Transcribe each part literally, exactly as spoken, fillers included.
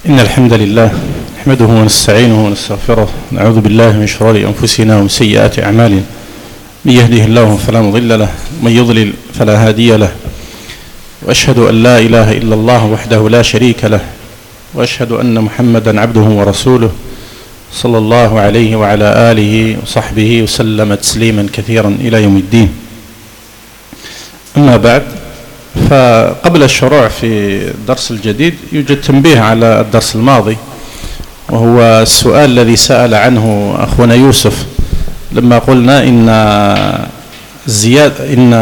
إن الحمد لله نحمده ونستعينه ونستغفره، نعوذ بالله من شرور أنفسنا ومن سيئات أعمالنا، من يهده الله فلا مضل له ومن يضلل فلا هادي له، وأشهد أن لا إله إلا الله وحده لا شريك له، وأشهد أن محمدا عبده ورسوله صلى الله عليه وعلى آله وصحبه وسلم تسليما كثيرا إلى يوم الدين. أما بعد، فقبل الشروع في الدرس الجديد يوجد تنبيه على الدرس الماضي، وهو السؤال الذي سأل عنه أخونا يوسف لما قلنا إن زيادة إن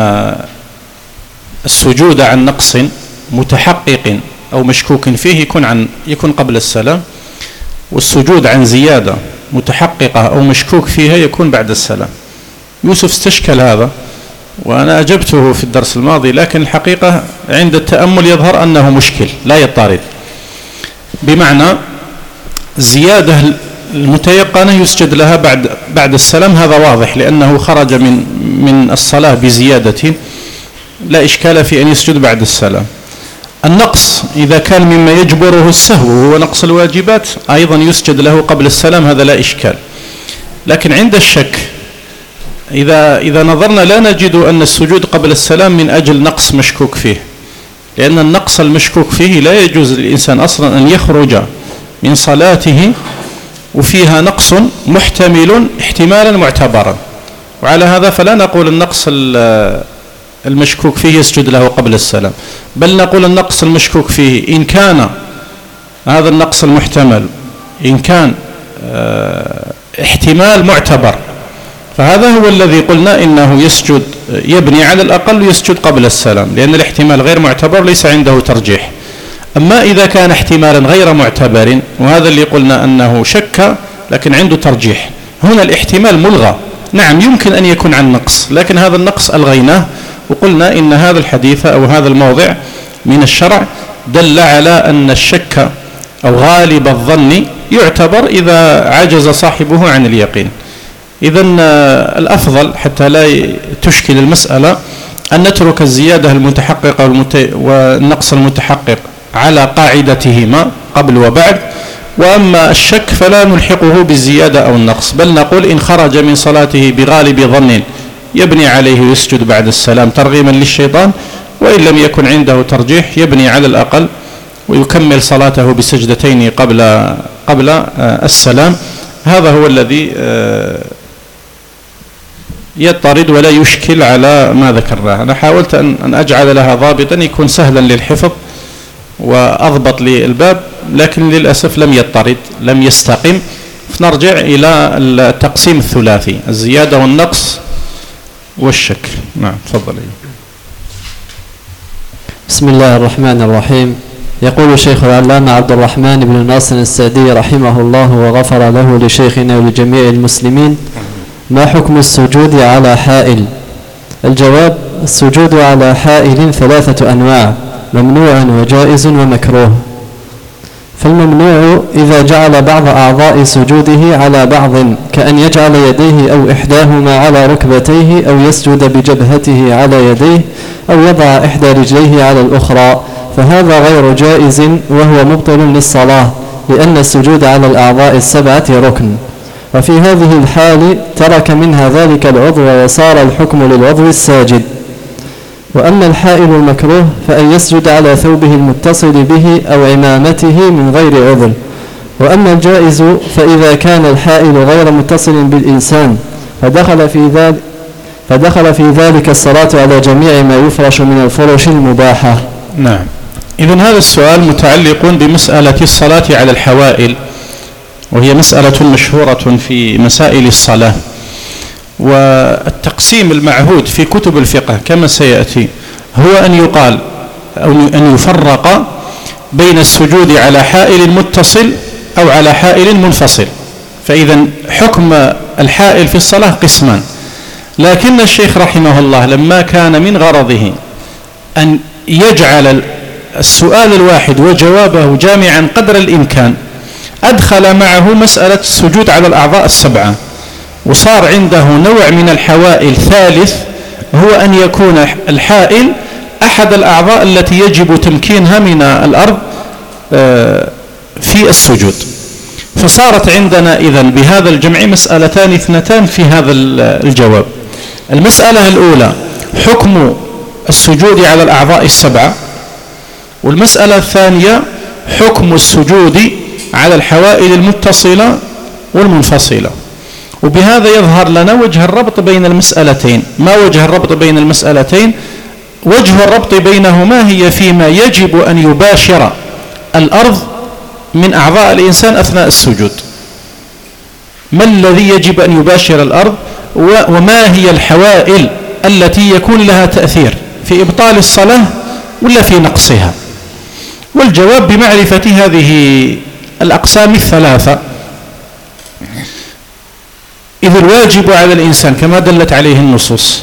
السجود عن نقص متحقق أو مشكوك فيه يكون عن يكون قبل السلام، والسجود عن زيادة متحققة أو مشكوك فيها يكون بعد السلام. يوسف استشكل هذا وأنا أجبته في الدرس الماضي، لكن الحقيقة عند التأمل يظهر أنه مشكل لا يطارد، بمعنى الزيادة المتيقنة يسجد لها بعد بعد السلام، هذا واضح لأنه خرج من من الصلاة بزيادة لا إشكال في أن يسجد بعد السلام. النقص إذا كان مما يجبره السهو وهو نقص الواجبات أيضا يسجد له قبل السلام، هذا لا إشكال. لكن عند الشك إذا إذا نظرنا لا نجد أن السجود قبل السلام من أجل نقص مشكوك فيه، لأن النقص المشكوك فيه لا يجوز للإنسان أصلا أن يخرج من صلاته وفيها نقص محتمل احتمالا معتبرا، وعلى هذا فلا نقول النقص المشكوك فيه يسجد له قبل السلام، بل نقول النقص المشكوك فيه إن كان هذا النقص المحتمل إن كان احتمال معتبر فهذا هو الذي قلنا إنه يسجد يبني على الأقل يسجد قبل السلام، لأن الاحتمال غير معتبر ليس عنده ترجيح. أما إذا كان احتمالا غير معتبر، وهذا اللي قلنا أنه شك لكن عنده ترجيح، هنا الاحتمال ملغى. نعم يمكن أن يكون عن نقص، لكن هذا النقص ألغيناه، وقلنا إن هذا الحديث أو هذا الموضع من الشرع دل على أن الشك أو غالب الظن يعتبر إذا عجز صاحبه عن اليقين. إذن الأفضل حتى لا تشكل المسألة أن نترك الزيادة المتحققة والنقص المتحقق على قاعدتهما قبل وبعد، وأما الشك فلا نلحقه بالزيادة أو النقص، بل نقول إن خرج من صلاته بغالب ظن يبني عليه يسجد بعد السلام ترغيما للشيطان، وإن لم يكن عنده ترجيح يبني على الأقل ويكمل صلاته بسجدتين قبل قبل السلام. هذا هو الذي يطرد ولا يشكل على ما ذكرناه. أنا حاولت أن أجعل لها ضابطا يكون سهلا للحفظ وأضبط للباب، لكن للأسف لم يطرد لم يستقم. فنرجع إلى التقسيم الثلاثي: الزيادة والنقص والشك. نعم تفضل. بسم الله الرحمن الرحيم. يقول الشيخ العلامة عبد الرحمن بن ناصر السعدي رحمه الله وغفر له لشيخنا ولجميع المسلمين: ما حكم السجود على حائل؟ الجواب: السجود على حائل ثلاثة أنواع: ممنوع وجائز ومكروه. فالممنوع إذا جعل بعض أعضاء سجوده على بعض، كأن يجعل يديه أو إحداهما على ركبتيه، أو يسجد بجبهته على يديه، أو يضع إحدى رجليه على الأخرى، فهذا غير جائز وهو مبطل للصلاة، لأن السجود على الأعضاء السبعة ركن، وفي هذه الحال ترك منها ذلك العضو وصار الحكم للعضو الساجد. وأما الحائل المكروه فأن يسجد على ثوبه المتصل به أو عمامته من غير عذر. وأما الجائز فإذا كان الحائل غير متصل بالإنسان فدخل في ذلك فدخل في ذلك الصلاة على جميع ما يفرش من الفرش المباحة. نعم. إذن هذا السؤال متعلق بمسألة الصلاة على الحوائل، وهي مسألة مشهورة في مسائل الصلاة. والتقسيم المعهود في كتب الفقه كما سيأتي هو أن يقال أو أن يفرق بين السجود على حائل متصل أو على حائل منفصل. فإذا حكم الحائل في الصلاة قسمان، لكن الشيخ رحمه الله لما كان من غرضه أن يجعل السؤال الواحد وجوابه جامعا قدر الإمكان أدخل معه مسألة السجود على الأعضاء السبعة، وصار عنده نوع من الحوائل ثالث، هو أن يكون الحائل أحد الأعضاء التي يجب تمكينها من الأرض في السجود. فصارت عندنا إذن بهذا الجمع مسألتان اثنتان في هذا الجواب. المسألة الأولى حكم السجود على الأعضاء السبعة، والمسألة الثانية حكم السجود على الحوائل المتصلة والمنفصلة. وبهذا يظهر لنا وجه الربط بين المسألتين. ما وجه الربط بين المسألتين؟ وجه الربط بينهما هي فيما يجب أن يباشر الأرض من أعضاء الإنسان أثناء السجود. ما الذي يجب أن يباشر الأرض، وما هي الحوائل التي يكون لها تأثير في إبطال الصلاة ولا في نقصها؟ والجواب بمعرفة هذه الأقسام الثلاثة. إذ الواجب على الإنسان كما دلت عليه النصوص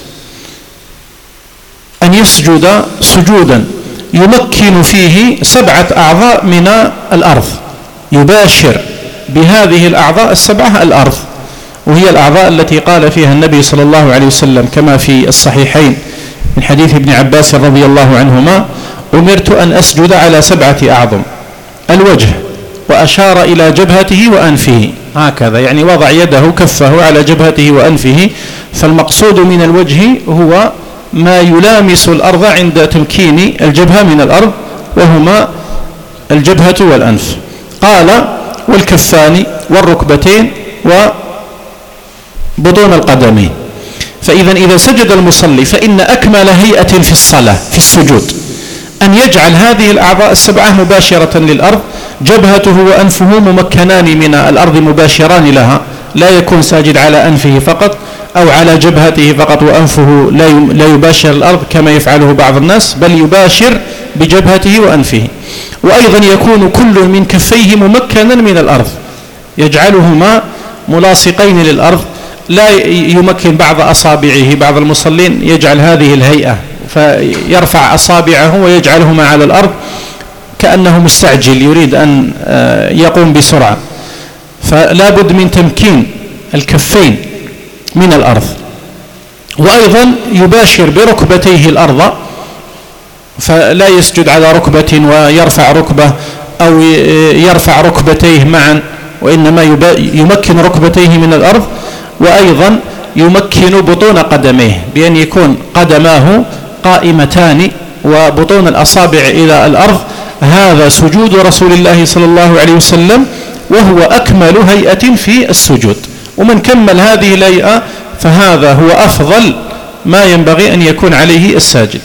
أن يسجد سجودا يمكن فيه سبعة أعضاء من الأرض، يباشر بهذه الأعضاء السبعة الأرض، وهي الأعضاء التي قال فيها النبي صلى الله عليه وسلم كما في الصحيحين من حديث ابن عباس رضي الله عنهما: أمرت أن أسجد على سبعة أعظم: الوجه، وأشار إلى جبهته وأنفه، هكذا يعني وضع يده كفه على جبهته وأنفه. فالمقصود من الوجه هو ما يلامس الأرض عند تمكين الجبهة من الأرض، وهما الجبهة والأنف. قال: والكفان والركبتين وبطون القدمين. فإذا إذا سجد المصلي فإن أكمل هيئة في الصلاة في السجود أن يجعل هذه الأعضاء السبعة مباشرة للأرض، جبهته وأنفه ممكنان من الأرض مباشران لها، لا يكون ساجد على أنفه فقط أو على جبهته فقط وأنفه لا يباشر الأرض كما يفعله بعض الناس، بل يباشر بجبهته وأنفه. وأيضا يكون كل من كفيه ممكنا من الأرض، يجعلهما ملاصقين للأرض، لا يمكن بعض أصابعه. بعض المصلين يجعل هذه الهيئة فيرفع أصابعه ويجعلهما على الأرض كأنه مستعجل يريد أن يقوم بسرعة، فلا بد من تمكين الكفين من الأرض. وأيضا يباشر بركبتيه الأرض، فلا يسجد على ركبة ويرفع ركبة أو يرفع ركبتيه معا، وإنما يمكن ركبتيه من الأرض. وأيضا يمكن بطون قدميه بأن يكون قدماه قائمتان وبطون الأصابع إلى الأرض. هذا سجود رسول الله صلى الله عليه وسلم، وهو أكمل هيئة في السجود. ومن كمل هذه الهيئة فهذا هو أفضل ما ينبغي أن يكون عليه الساجد.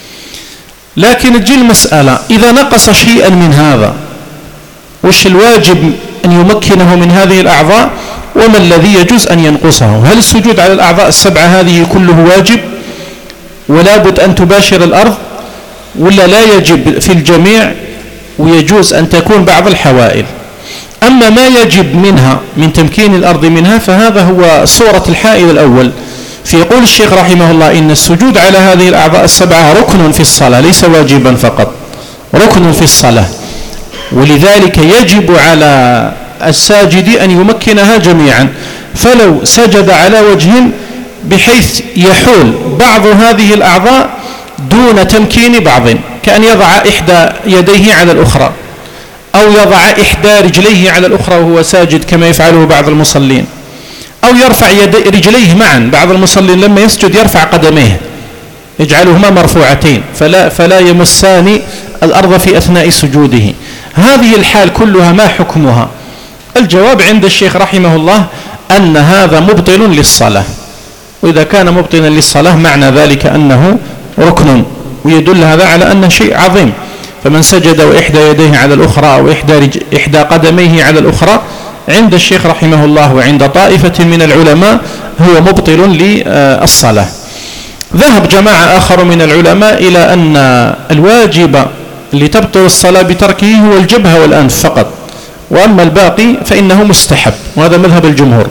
لكن تجي المسألة: إذا نقص شيئا من هذا وش الواجب أن يمكنه من هذه الأعضاء، وما الذي يجوز أن ينقصه؟ هل السجود على الأعضاء السبعة هذه كله واجب ولا بد أن تباشر الأرض، ولا لا يجب في الجميع ويجوز أن تكون بعض الحوائل؟ أما ما يجب منها من تمكين الأرض منها فهذا هو صورة الحائل الأول. فيقول الشيخ رحمه الله: إن السجود على هذه الأعضاء السبعة ركن في الصلاة، ليس واجبا فقط، ركن في الصلاة. ولذلك يجب على الساجد أن يمكنها جميعا. فلو سجد على وجه بحيث يحول بعض هذه الأعضاء دون تمكين بعض، كأن يضع إحدى يديه على الأخرى أو يضع إحدى رجليه على الأخرى وهو ساجد كما يفعله بعض المصلين، أو يرفع يد رجليه معا. بعض المصلين لما يسجد يرفع قدميه يجعلهما مرفوعتين فلا, فلا يمسان الأرض في أثناء سجوده. هذه الحال كلها ما حكمها؟ الجواب عند الشيخ رحمه الله أن هذا مبطل للصلاة، وإذا كان مبطلا للصلاة معنى ذلك أنه ركن، ويدل هذا على أنه شيء عظيم. فمن سجد وإحدى يديه على الأخرى أو إحدى, رج... إحدى قدميه على الأخرى عند الشيخ رحمه الله وعند طائفة من العلماء هو مبطل للصلاة. ذهب جماعة آخر من العلماء إلى أن الواجب اللي تبطل الصلاة بتركه هو الجبهة والأنف فقط، وأما الباقي فإنه مستحب، وهذا مذهب الجمهور.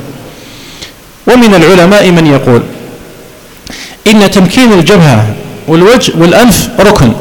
ومن العلماء من يقول إن تمكين الجبهة والوجه والأنف ركن،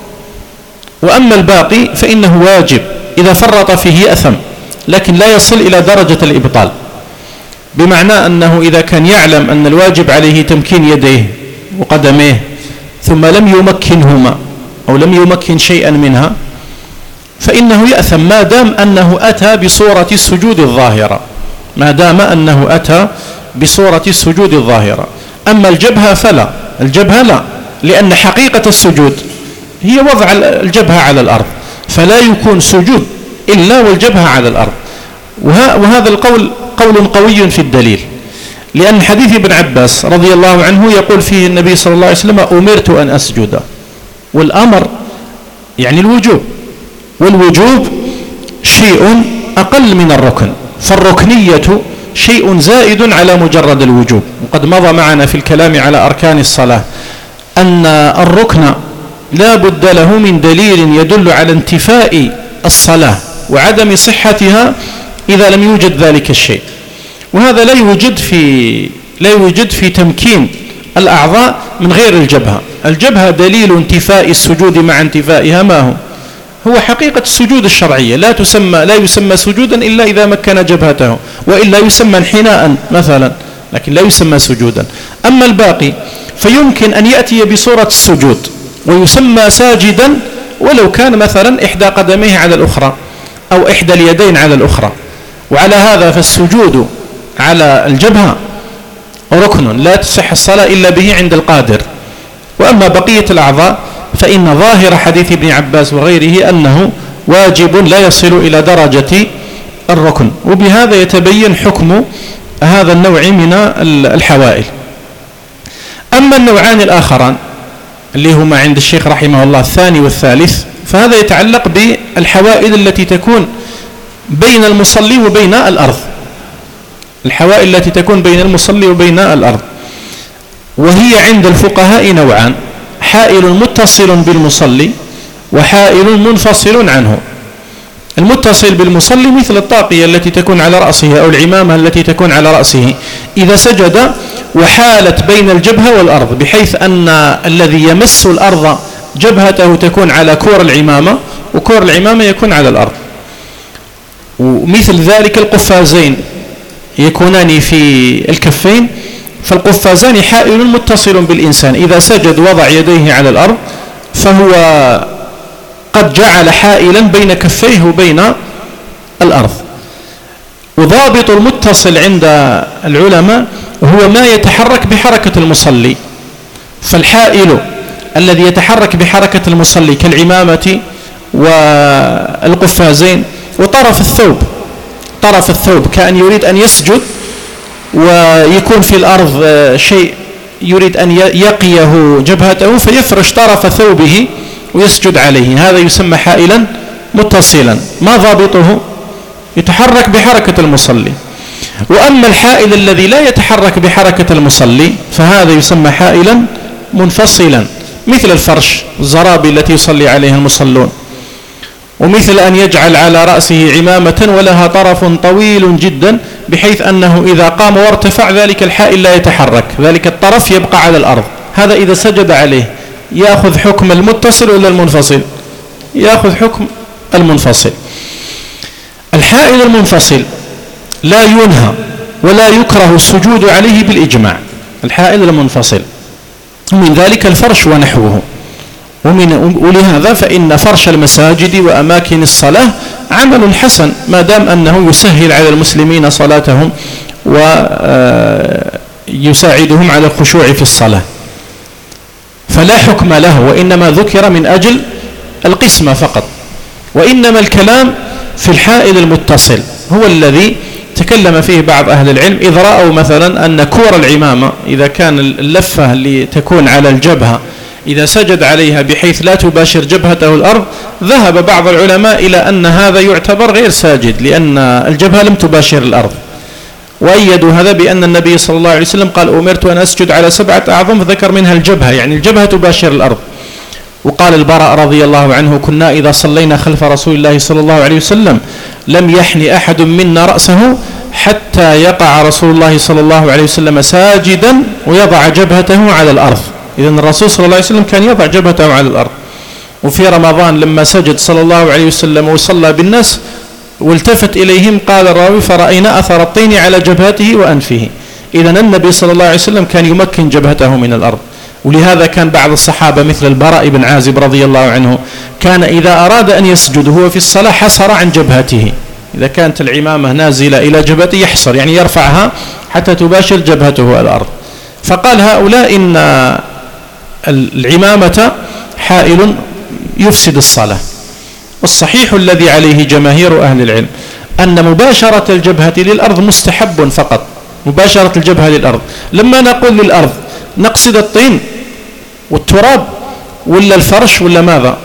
وأما الباقي فإنه واجب، إذا فرط فيه يأثم، لكن لا يصل إلى درجة الإبطال. بمعنى أنه إذا كان يعلم أن الواجب عليه تمكين يديه وقدميه ثم لم يمكنهما أو لم يمكن شيئا منها، فإنه يأثم ما دام أنه أتى بصورة السجود الظاهرة، ما دام أنه أتى بصورة السجود الظاهرة. أما الجبهة فلا، الجبهة لا، لأن حقيقة السجود هي وضع الجبهة على الأرض، فلا يكون سجود إلا والجبهة على الأرض. وهذا القول قول قوي في الدليل، لأن حديث ابن عباس رضي الله عنه يقول فيه النبي صلى الله عليه وسلم: أمرت أن أسجد. والأمر يعني الوجوب، والوجوب شيء أقل من الركن، فالركنية شيء زائد على مجرد الوجوب. وقد مضى معنا في الكلام على أركان الصلاة أن الركن لا بد له من دليل يدل على انتفاء الصلاة وعدم صحتها إذا لم يوجد ذلك الشيء، وهذا لا يوجد في لا يوجد في تمكين الأعضاء من غير الجبهة. الجبهة دليل انتفاء السجود مع انتفائها ما هو؟ هو حقيقة السجود الشرعية، لا تسمى لا يسمى سجودا إلا إذا مكن جبهته، وإلا يسمى انحناء مثلا، لكن لا يسمى سجودا. أما الباقي فيمكن أن يأتي بصورة السجود ويسمى ساجدا ولو كان مثلا إحدى قدميه على الأخرى أو إحدى اليدين على الأخرى. وعلى هذا فالسجود على الجبهة ركن لا تصح الصلاة إلا به عند القادر. وأما بقية الأعضاء فإن ظاهر حديث ابن عباس وغيره أنه واجب لا يصل إلى درجة الركن، وبهذا يتبين حكم هذا النوع من الحوائل. أما النوعان الآخران اللي هما عند الشيخ رحمه الله الثاني والثالث، فهذا يتعلق بالحوائل التي تكون بين المصلي وبين الأرض، الحوائل التي تكون بين المصلي وبين الأرض. وهي عند الفقهاء نوعان: حائل متصل بالمصلي وحائل منفصل عنه. المتصل بالمصلي مثل الطاقية التي تكون على رأسه أو العمامة التي تكون على رأسه إذا سجد وحالت بين الجبهة والأرض، بحيث أن الذي يمس الأرض جبهته تكون على كور العمامة وكور العمامة يكون على الأرض. ومثل ذلك القفازين يكونان في الكفين، فالقفازان حائل متصل بالإنسان، إذا سجد وضع يديه على الأرض فهو قد جعل حائلا بين كفيه وبين الأرض. وضابط المتصل عند العلماء هو ما يتحرك بحركة المصلي، فالحائل الذي يتحرك بحركة المصلي كالعمامة والقفازين وطرف الثوب، طرف الثوب كأن يريد أن يسجد ويكون في الأرض شيء يريد أن يقيه جبهته فيفرش طرف ثوبه ويسجد عليه، هذا يسمى حائلا متصلا. ما ضابطه؟ يتحرك بحركة المصلي. وأما الحائل الذي لا يتحرك بحركة المصلي فهذا يسمى حائلا منفصلا، مثل الفرش، الزرابي التي يصلي عليها المصلون، ومثل أن يجعل على رأسه عمامة ولها طرف طويل جدا بحيث أنه إذا قام وارتفع ذلك الحائل لا يتحرك، ذلك الطرف يبقى على الأرض. هذا إذا سجد عليه يأخذ حكم المتصل ولا المنفصل؟ يأخذ حكم المنفصل. الحائل المنفصل لا ينهى ولا يكره السجود عليه بالإجماع، الحائل المنفصل، ومن ذلك الفرش ونحوه. ومن ولهذا فإن فرش المساجد وأماكن الصلاة عمل حسن ما دام أنه يسهل على المسلمين صلاتهم ويساعدهم على الخشوع في الصلاة، فلا حكم له، وإنما ذكر من أجل القسمة فقط. وإنما الكلام في الحائل المتصل هو الذي تكلم فيه بعض أهل العلم، إذ رأوا مثلا أن كور العمامة إذا كان اللفة اللي تكون على الجبهة إذا سجد عليها بحيث لا تباشر جبهته الأرض، ذهب بعض العلماء إلى أن هذا يعتبر غير ساجد لأن الجبهة لم تباشر الأرض، وأيدوا هذا بأن النبي صلى الله عليه وسلم قال: أمرت أن أسجد على سبعة أعظم، فذكر منها الجبهة، يعني الجبهة تباشر الأرض. وقال البراء رضي الله عنه: كنا إذا صلينا خلف رسول الله صلى الله عليه وسلم لم يحن أحد منا رأسه حتى يقع رسول الله صلى الله عليه وسلم ساجدا ويضع جبهته على الأرض. إذن الرسول صلى الله عليه وسلم كان يضع جبهته على الأرض. وفي رمضان لما سجد صلى الله عليه وسلم وصلى بالناس والتفت إليهم قال الراوي: فرأينا أثر الطين على جبهته وأنفه. إذن النبي صلى الله عليه وسلم كان يمكن جبهته من الأرض. ولهذا كان بعض الصحابة مثل البراء بن عازب رضي الله عنه كان إذا أراد أن يسجد هو في الصلاة حصر عن جبهته، إذا كانت العمامة نازلة إلى جبهته يحصر، يعني يرفعها حتى تباشر جبهته الأرض. فقال هؤلاء إن العمامة حائل يفسد الصلاة. والصحيح الذي عليه جماهير أهل العلم أن مباشرة الجبهة للأرض مستحب فقط، مباشرة الجبهة للأرض. لما نقول للأرض نقصد الطين والتراب ولا الفرش ولا ماذا؟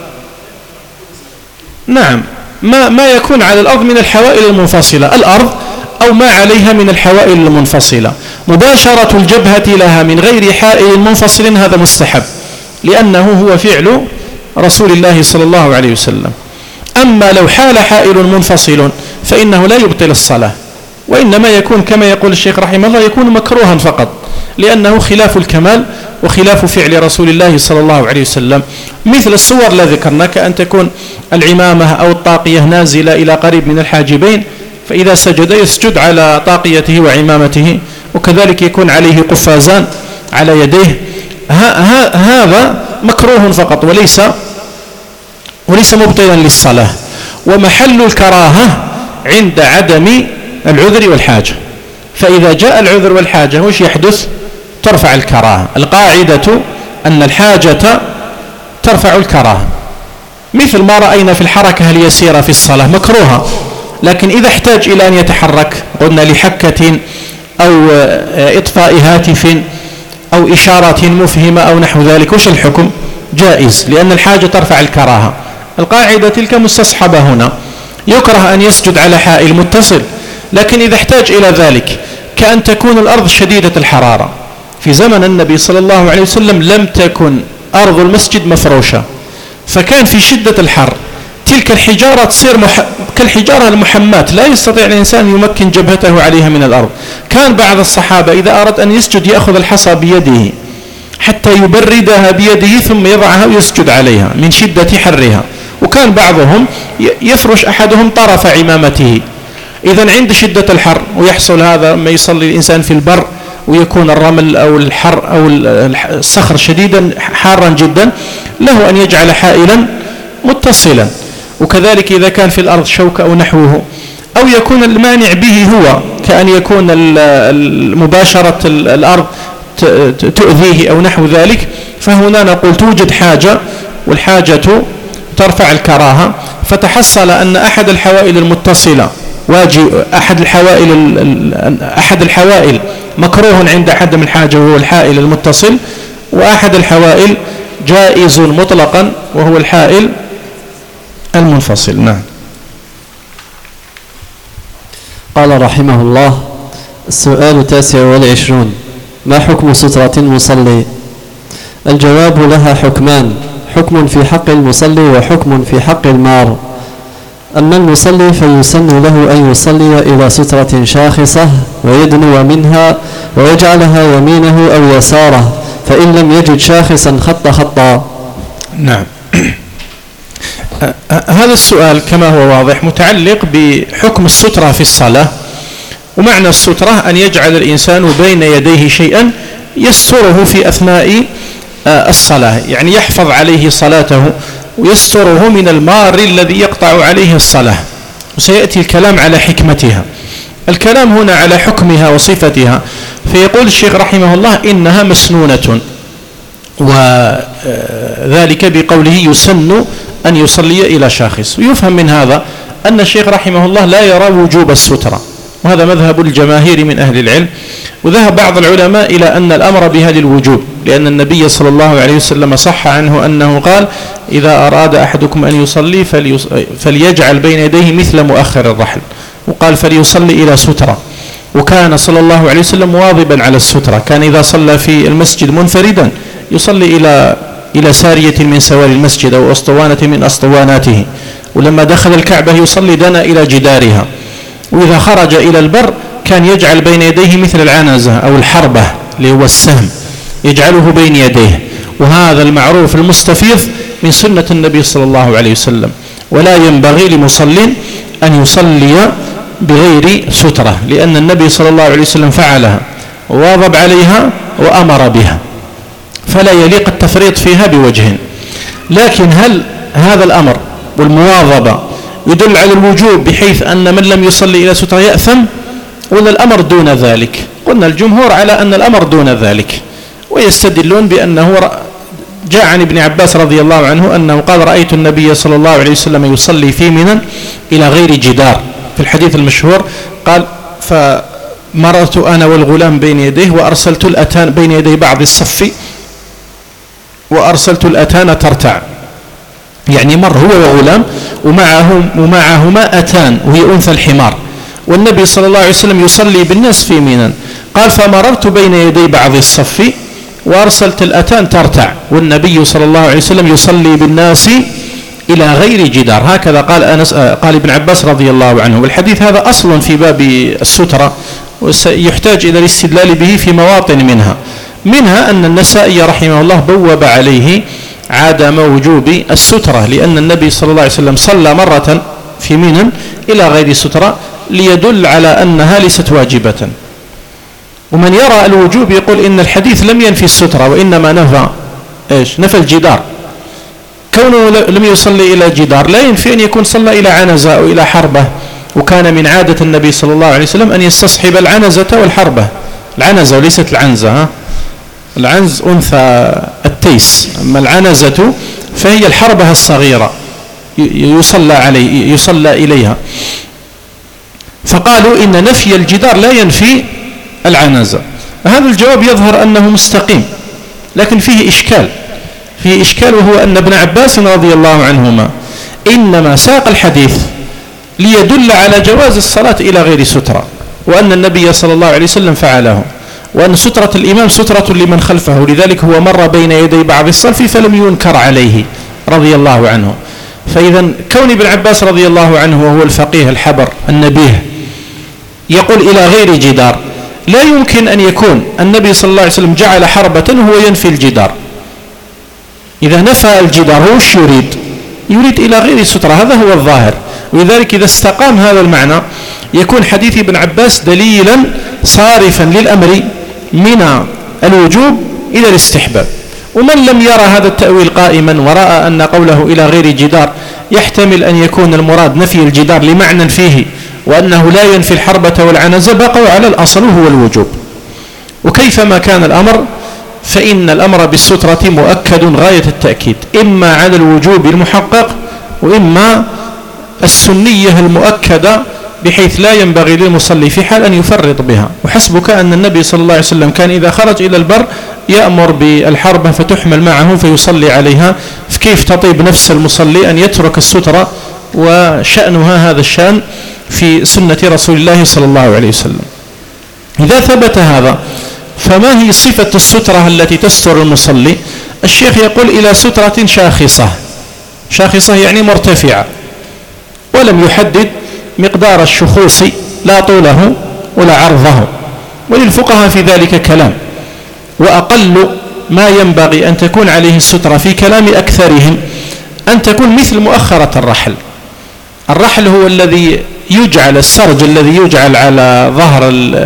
نعم، ما, ما يكون على الأرض من الحوائل المنفصلة، الأرض أو ما عليها من الحوائل المنفصلة. مباشرة الجبهة لها من غير حائل منفصل هذا مستحب، لأنه هو فعل رسول الله صلى الله عليه وسلم. أما لو حال حائل منفصل فإنه لا يبطل الصلاة، وإنما يكون كما يقول الشيخ رحمه الله يكون مكروها فقط، لأنه خلاف الكمال وخلاف فعل رسول الله صلى الله عليه وسلم. مثل الصور التي ذكرنا كأن تكون العمامة أو الطاقية نازلة إلى قريب من الحاجبين، فإذا سجد يسجد على طاقيته وعمامته، وكذلك يكون عليه قفازان على يديه. هذا مكروه فقط وليس وليس مبطلا للصلاة. ومحل الكراهة عند عدم العذر والحاجة، فإذا جاء العذر والحاجة وش يحدث؟ ترفع الكراهة. القاعدة أن الحاجة ترفع الكراهة، مثل ما رأينا في الحركة اليسيرة في الصلاة مكروهة، لكن إذا احتاج إلى أن يتحرك قلنا لحكة أو إطفاء هاتف أو إشارة مفهمة أو نحو ذلك، وش الحكم؟ جائز، لأن الحاجة ترفع الكراهة. القاعدة تلك مستصحبة هنا. يكره أن يسجد على حائل متصل، لكن إذا احتاج إلى ذلك كأن تكون الأرض شديدة الحرارة. في زمن النبي صلى الله عليه وسلم لم تكن أرض المسجد مفروشة، فكان في شدة الحر تلك الحجارة تصير مح... كالحجارة المحماة، لا يستطيع الإنسان أن يمكن جبهته عليها من الأرض. كان بعض الصحابة إذا أراد أن يسجد يأخذ الحصى بيده حتى يبردها بيده ثم يضعها ويسجد عليها من شدة حرها. وكان بعضهم يفرش أحدهم طرف عمامته. إذن عند شدة الحر، ويحصل هذا ما يصلي الإنسان في البر ويكون الرمل أو الحر أو الصخر شديدا حارا جدا، له أن يجعل حائلا متصلا. وكذلك إذا كان في الأرض شوك أو نحوه، أو يكون المانع به هو كأن يكون مباشرة الأرض تؤذيه أو نحو ذلك، فهنا نقول توجد حاجة، والحاجة ترفع الكراهة. فتحصل أن أحد الحوائل المتصلة واجب، أحد الحوائل أحد الحوائل مكروه عند عدم الحاجة وهو الحائل المتصل، وأحد الحوائل جائز مطلقا وهو الحائل المنفصل. نعم. قال رحمه الله: السؤال التاسع والعشرون: ما حكم سترة المصلي؟ الجواب: لها حكمان، حكم في حق المصلي وحكم في حق المار. أما المصلي فيسن له أن يصلي إلى سترة شاخصة ويدنو منها ويجعلها يمينه أو يساره، فإن لم يجد شاخصا خط خطا. نعم. هذا السؤال كما هو واضح متعلق بحكم السترة في الصلاة. ومعنى السترة أن يجعل الإنسان بين يديه شيئا يستره في أثناء الصلاة، يعني يحفظ عليه صلاته ويستره من المار الذي يقطع عليه الصلاة. وسيأتي الكلام على حكمتها. الكلام هنا على حكمها وصفتها. فيقول الشيخ رحمه الله: إنها مسنونة، وذلك بقوله يسن أن يصلي إلى شاخص. ويفهم من هذا أن الشيخ رحمه الله لا يرى وجوب السترة، وهذا مذهب الجماهير من أهل العلم. وذهب بعض العلماء إلى أن الأمر بها للوجوب، لأن النبي صلى الله عليه وسلم صح عنه أنه قال: إذا أراد أحدكم أن يصلي فليجعل بين يديه مثل مؤخر الرحل، وقال فليصلي إلى سترة. وكان صلى الله عليه وسلم مواظبا على السترة، كان إذا صلى في المسجد منفردا يصلي إلى إلى سارية من سواري المسجد أو أسطوانة من أسطواناته، ولما دخل الكعبة يصلي دنا إلى جدارها. وإذا خرج إلى البر كان يجعل بين يديه مثل العنزة أو الحربة اللي هو السهم، يجعله بين يديه. وهذا المعروف المستفيض من سنة النبي صلى الله عليه وسلم. ولا ينبغي لمصل أن يصلي بغير سترة، لأن النبي صلى الله عليه وسلم فعلها وواظب عليها وأمر بها. فلا يليق التفريط فيها بوجه. لكن هل هذا الأمر والمواظبة يدل على الوجوب بحيث أن من لم يصلي إلى سترة يأثم، ولا الأمر دون ذلك؟ قلنا الجمهور على أن الأمر دون ذلك، ويستدلون بأنه جاء عن ابن عباس رضي الله عنه أنه قال رأيت النبي صلى الله عليه وسلم يصلي في منى إلى غير جدار. في الحديث المشهور قال فمررت أنا والغلام بين يديه وأرسلت الأتان بين يدي بعض الصف وأرسلت الأتان ترتع، يعني مر هو وغلام ومعهم ومعهما أتان وهي أنثى الحمار، والنبي صلى الله عليه وسلم يصلي بالناس في منى. قال فمررت بين يدي بعض الصف وأرسلت الأتان ترتع والنبي صلى الله عليه وسلم يصلي بالناس إلى غير جدار. هكذا قال أنس قال ابن عباس رضي الله عنه. والحديث هذا أصل في باب السترة ويحتاج إلى الاستدلال به في مواطن منها منها أن النسائي رحمه الله بوب عليه عدم وجوب السترة، لأن النبي صلى الله عليه وسلم صلى مرة في منى إلى غير سترة ليدل على أنها ليست واجبة. ومن يرى الوجوب يقول إن الحديث لم ينفي السترة وإنما نفى إيش؟ نفى الجدار. كونه لم يصلي إلى جدار لا ينفي أن يكون صلى إلى عنزة أو إلى حربة، وكان من عادة النبي صلى الله عليه وسلم أن يستصحب العنزة والحربة. العنزة وليست العنزة، ها؟ العنز أنثى التيس، أما العنزة فهي الحربة الصغيرة يصلى عليه يصلى إليها. فقالوا إن نفي الجدار لا ينفي العنزة. هذا الجواب يظهر أنه مستقيم، لكن فيه إشكال فيه إشكال وهو أن ابن عباس رضي الله عنهما إنما ساق الحديث ليدل على جواز الصلاة إلى غير سترة، وأن النبي صلى الله عليه وسلم فعله، وأن سترة الإمام سترة لمن خلفه، لذلك هو مر بين يدي بعض الصف فلم ينكر عليه رضي الله عنه. فإذا كون ابن عباس رضي الله عنه وهو الفقيه الحبر النبيه يقول إلى غير جدار، لا يمكن أن يكون النبي صلى الله عليه وسلم جعل حربة وهو ينفي الجدار. إذا نفى الجدار هو وش يريد؟ يريد إلى غير سترة، هذا هو الظاهر. ولذلك إذا استقام هذا المعنى يكون حديث ابن عباس دليلا صارفا للأمر من الوجوب إلى الاستحباب. ومن لم يرى هذا التأويل قائما ورأى أن قوله إلى غير جدار يحتمل أن يكون المراد نفي الجدار لمعنى فيه وأنه لا ينفي الحربة والعنزة، بقوا على الأصل هو الوجوب. وكيفما كان الأمر فإن الأمر بالسترة مؤكد غاية التأكيد، إما على الوجوب المحقق وإما السنية المؤكدة، بحيث لا ينبغي للمصلي في حال أن يفرط بها. وحسبك أن النبي صلى الله عليه وسلم كان إذا خرج إلى البر يأمر بالحربة فتحمل معه فيصلي عليها. كيف تطيب نفس المصلي أن يترك السترة وشأنها هذا الشأن في سنة رسول الله صلى الله عليه وسلم؟ إذا ثبت هذا فما هي صفة السترة التي تستر المصلي؟ الشيخ يقول إلى سترة شاخصة. شاخصة يعني مرتفعة، ولم يحدد مقدار الشخوص لا طوله ولا عرضه، وللفقهاء في ذلك كلام. وأقل ما ينبغي أن تكون عليه السترة في كلام أكثرهم أن تكون مثل مؤخرة الرحل. الرحل هو الذي يجعل السرج الذي يجعل على ظهر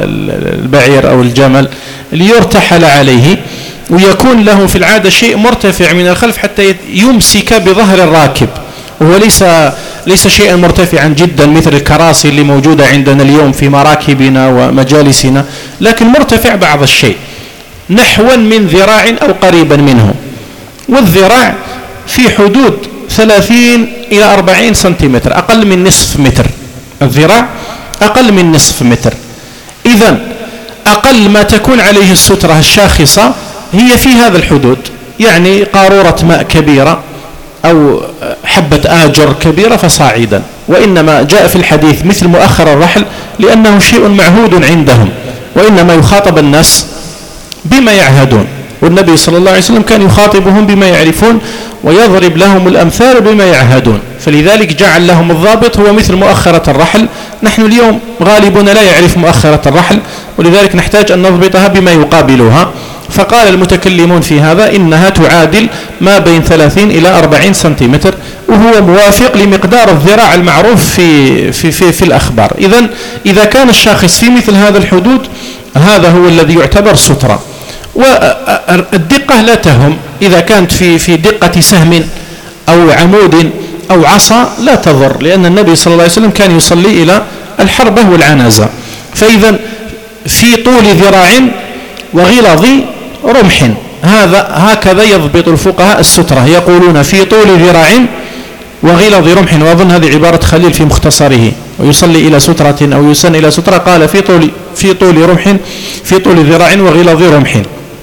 البعير أو الجمل ليرتحل عليه، ويكون له في العادة شيء مرتفع من الخلف حتى يمسك بظهر الراكب، وهو ليس ليس شيئا مرتفعا جدا مثل الكراسي اللي موجودة عندنا اليوم في مراكبنا ومجالسنا، لكن مرتفع بعض الشيء نحوا من ذراع أو قريبا منه. والذراع في حدود ثلاثين إلى أربعين سنتيمتر، أقل من نصف متر. الذراع أقل من نصف متر. إذن أقل ما تكون عليه السترة الشاخصة هي في هذا الحدود، يعني قارورة ماء كبيرة أو حبة آجر كبيرة فصاعدا. وإنما جاء في الحديث مثل مؤخر الرحل لأنه شيء معهود عندهم، وإنما يخاطب الناس بما يعهدون، والنبي صلى الله عليه وسلم كان يخاطبهم بما يعرفون ويضرب لهم الأمثال بما يعهدون، فلذلك جعل لهم الضابط هو مثل مؤخرة الرحل. نحن اليوم غالبنا لا يعرف مؤخرة الرحل، ولذلك نحتاج أن نضبطها بما يقابلها. فقال المتكلمون في هذا إنها تعادل ما بين ثلاثين إلى أربعين سنتيمتر، وهو موافق لمقدار الذراع المعروف في, في, في, في الأخبار. إذن إذا كان الشاخص في مثل هذا الحدود هذا هو الذي يعتبر سترة. والدقة لا تهم، إذا كانت في في دقة سهم أو عمود أو عصا لا تضر، لأن النبي صلى الله عليه وسلم كان يصلي إلى الحربة والعنازة. فإذا في طول ذراع وغلظ رمح، هذا هكذا يضبط الفقهاء السترة، يقولون في طول ذراع وغلظ رمح، وأظن هذه عبارة خليل في مختصره، ويصلي إلى سترة أو يسن إلى سترة، قال في طول في طول رمح في طول ذراع وغلظ رمح.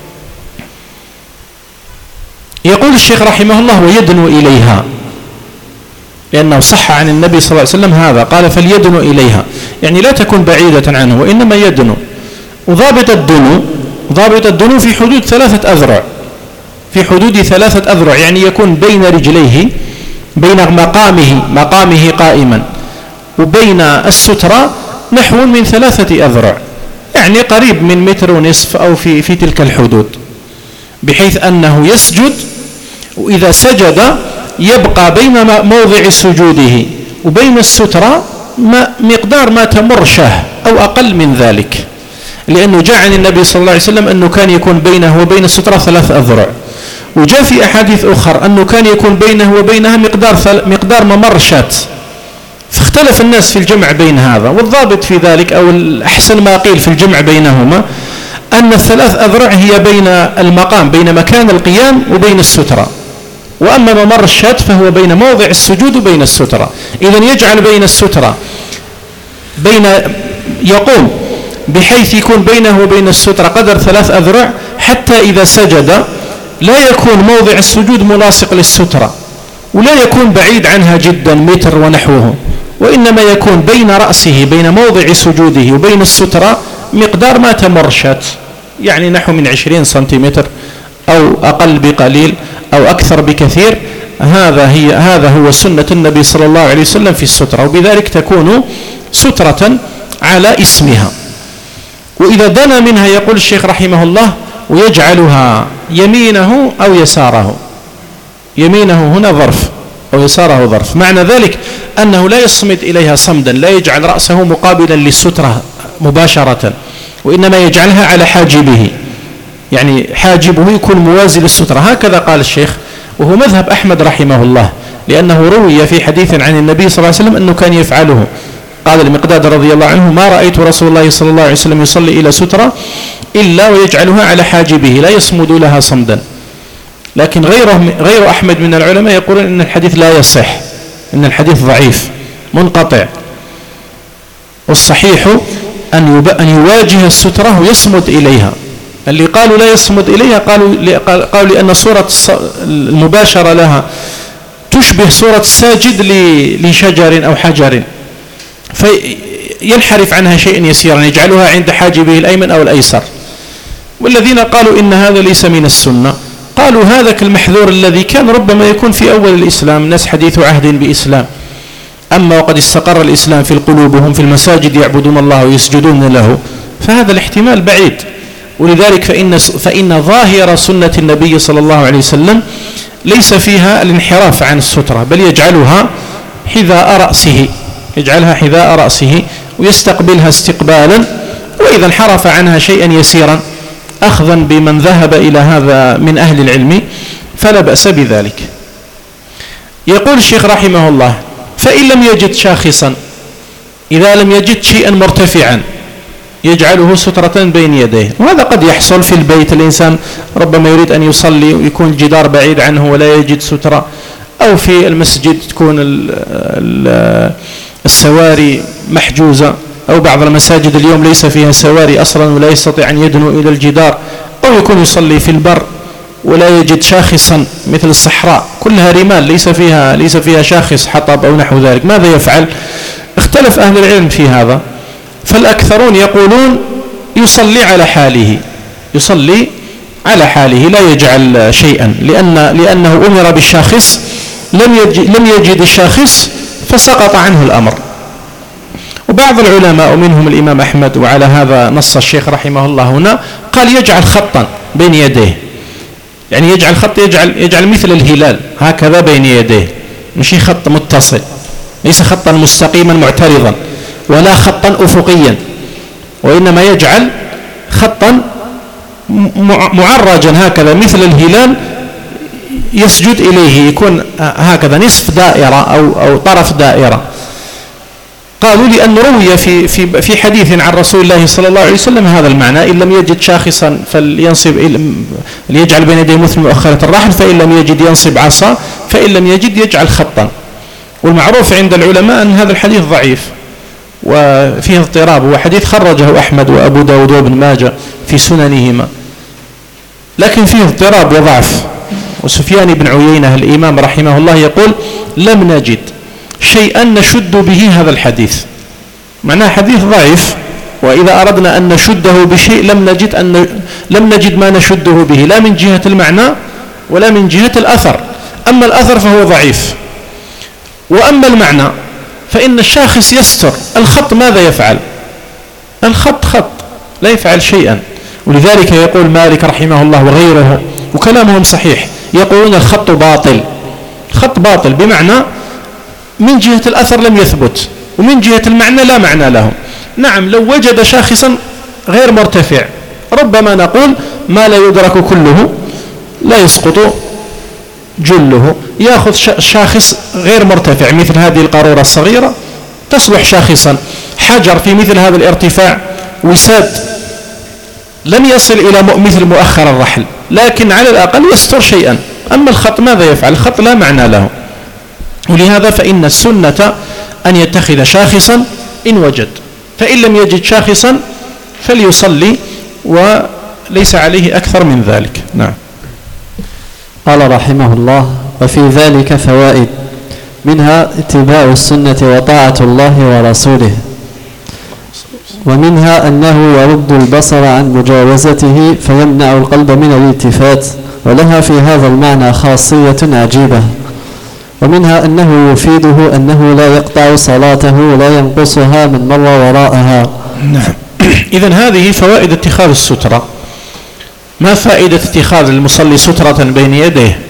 يقول الشيخ رحمه الله: ويدنو إليها، لأنه صح عن النبي صلى الله عليه وسلم هذا، قال فليدنو إليها، يعني لا تكون بعيدة عنه وإنما يدنو. وضابط الدنو ضابط الدنو في حدود ثلاثة أذرع، في حدود ثلاثة أذرع، يعني يكون بين رجليه، بين مقامه مقامه قائما وبين السترة نحو من ثلاثة أذرع، يعني قريب من متر ونصف أو في في تلك الحدود، بحيث أنه يسجد، وإذا سجد يبقى بين موضع سجوده وبين السترة ما مقدار ما تمر شاه أو أقل من ذلك، لأنه جاء عن النبي صلى الله عليه وسلم أنه كان يكون بينه وبين السترة ثلاث أذرع، وجاء في أحاديث أخرى أنه كان يكون بينه وبينها مقدار مقدار ممر شاة. فاختلف الناس في الجمع بين هذا، والضابط في ذلك أو الأحسن ما قيل في الجمع بينهما أن الثلاث أذرع هي بين المقام، بين مكان القيام وبين السترة، وأما ممر الشاة فهو بين موضع السجود وبين السترة. إذن يجعل بين السترة بين يقوم بحيث يكون بينه وبين السترة قدر ثلاث أذرع، حتى إذا سجد لا يكون موضع السجود ملاصق للسترة، ولا يكون بعيد عنها جدا متر ونحوه، وإنما يكون بين رأسه بين موضع سجوده وبين السترة مقدار ما تمر شاة، يعني نحو من عشرين سنتيمتر أو أقل بقليل أو أكثر بكثير. هذا هي هذا هو سنة النبي صلى الله عليه وسلم في السترة، وبذلك تكون سترة على اسمها. وإذا دنا منها يقول الشيخ رحمه الله: ويجعلها يمينه أو يساره. يمينه هنا ظرف أو يساره ظرف، معنى ذلك أنه لا يصمد إليها صمدا، لا يجعل رأسه مقابلا للسترة مباشرة، وإنما يجعلها على حاجبه، يعني حاجبه يكون موازي للسترة. هكذا قال الشيخ، وهو مذهب أحمد رحمه الله، لأنه روي في حديث عن النبي صلى الله عليه وسلم أنه كان يفعله. قال المقداد رضي الله عنه: ما رأيت رسول الله صلى الله عليه وسلم يصلي إلى سترة إلا ويجعلها على حاجبه، لا يصمد لها صمدا. لكن غيره غير أحمد من العلماء يقولون إن الحديث لا يصح، إن الحديث ضعيف منقطع، والصحيح أن أن يواجه السترة ويصمد إليها. اللي قالوا لا يصمد إليها قالوا قالوا لأن صورة المباشرة لها تشبه صورة الساجد لشجر أو حجر، فينحرف عنها شيء يسيرا يجعلها عند حاجبه الأيمن أو الأيسر. والذين قالوا إن هذا ليس من السنة قالوا هذا كالمحذور الذي كان ربما يكون في أول الإسلام، الناس حديث عهد بإسلام، أما وقد استقر الإسلام في القلوب وهم في المساجد يعبدون الله ويسجدون له، فهذا الاحتمال بعيد. ولذلك فإن, فإن ظاهر سنة النبي صلى الله عليه وسلم ليس فيها الانحراف عن السترة، بل يجعلها حذاء رأسه، يجعلها حذاء رأسه ويستقبلها استقبالا، وإذا انحرف عنها شيئا يسيرا أخذا بمن ذهب إلى هذا من أهل العلم فلا بأس بذلك. يقول الشيخ رحمه الله: فإن لم يجد شاخصا، إذا لم يجد شيئا مرتفعا يجعله سترة بين يديه، وهذا قد يحصل في البيت، الإنسان ربما يريد أن يصلي ويكون الجدار بعيد عنه ولا يجد سترة، أو في المسجد تكون السواري محجوزة، أو بعض المساجد اليوم ليس فيها سواري أصلا ولا يستطيع أن يدنو إلى الجدار، أو يكون يصلي في البر ولا يجد شاخصا مثل الصحراء كلها رمال ليس فيها ليس فيها شاخص حطب أو نحو ذلك، ماذا يفعل؟ اختلف أهل العلم في هذا، فالأكثرون يقولون يصلي على حاله، يصلي على حاله لا يجعل شيئا، لأن لأنه أمر بالشاخص لم يجد, لم يجد الشاخص فسقط عنه الأمر. وبعض العلماء ومنهم الإمام أحمد، وعلى هذا نص الشيخ رحمه الله هنا، قال يجعل خطا بين يديه، يعني يجعل خط يجعل يجعل مثل الهلال هكذا بين يديه، مش خط متصل، ليس خطا مستقيما معترضا ولا خطا أفقيا، وإنما يجعل خطا معرجا هكذا مثل الهلال يسجد إليه، يكون هكذا نصف دائرة أو أو طرف دائرة. قالوا لأن روي في في في حديث عن رسول الله صلى الله عليه وسلم هذا المعنى: إن لم يجد شاخصا فلينصب ليجعل بين يديه مثل مؤخرة الرحل، فإن لم يجد ينصب عصا، فإن لم يجد يجعل خطا. والمعروف عند العلماء أن هذا الحديث ضعيف وفيه اضطراب، هو حديث خرجه أحمد وأبو داود وابن ماجه في سننهما، لكن فيه اضطراب وضعف. وسفيان بن عيينة الإمام رحمه الله يقول: لم نجد شيئا نشد به هذا الحديث، معناه حديث ضعيف، وإذا أردنا أن نشده بشيء لم نجد أن لم نجد ما نشده به، لا من جهة المعنى ولا من جهة الأثر. أما الأثر فهو ضعيف، وأما المعنى فإن الشاخص يستر. الخط ماذا يفعل؟ الخط خط لا يفعل شيئا. ولذلك يقول مالك رحمه الله وغيره، وكلامهم صحيح، يقولون الخط باطل. خط باطل بمعنى من جهة الأثر لم يثبت، ومن جهة المعنى لا معنى له. نعم، لو وجد شاخصا غير مرتفع ربما نقول ما لا يدرك كله لا يسقط جله، يأخذ شاخص غير مرتفع مثل هذه القارورة الصغيرة تصلح شاخصا، حجر في مثل هذا الارتفاع، وساد لم يصل إلى مثل مؤخر الرحل، لكن على الأقل يستر شيئا. أما الخط ماذا يفعل؟ الخط لا معنى له. ولهذا فإن السنة أن يتخذ شاخصا إن وجد، فإن لم يجد شاخصا فليصلي وليس عليه أكثر من ذلك. نعم. قال رحمه الله: وفي ذلك فوائد، منها اتباع السنة وطاعة الله ورسوله، ومنها أنه يرد البصر عن مجاوزته فيمنع القلب من الالتفات، ولها في هذا المعنى خاصية عجيبة. ومنها أنه يفيده أنه لا يقطع صلاته ولا ينقصها من مر وراءها. نعم. إذن هذه فوائد اتخاذ السترة. ما فائدة اتخاذ المصلي سترة بين يديه؟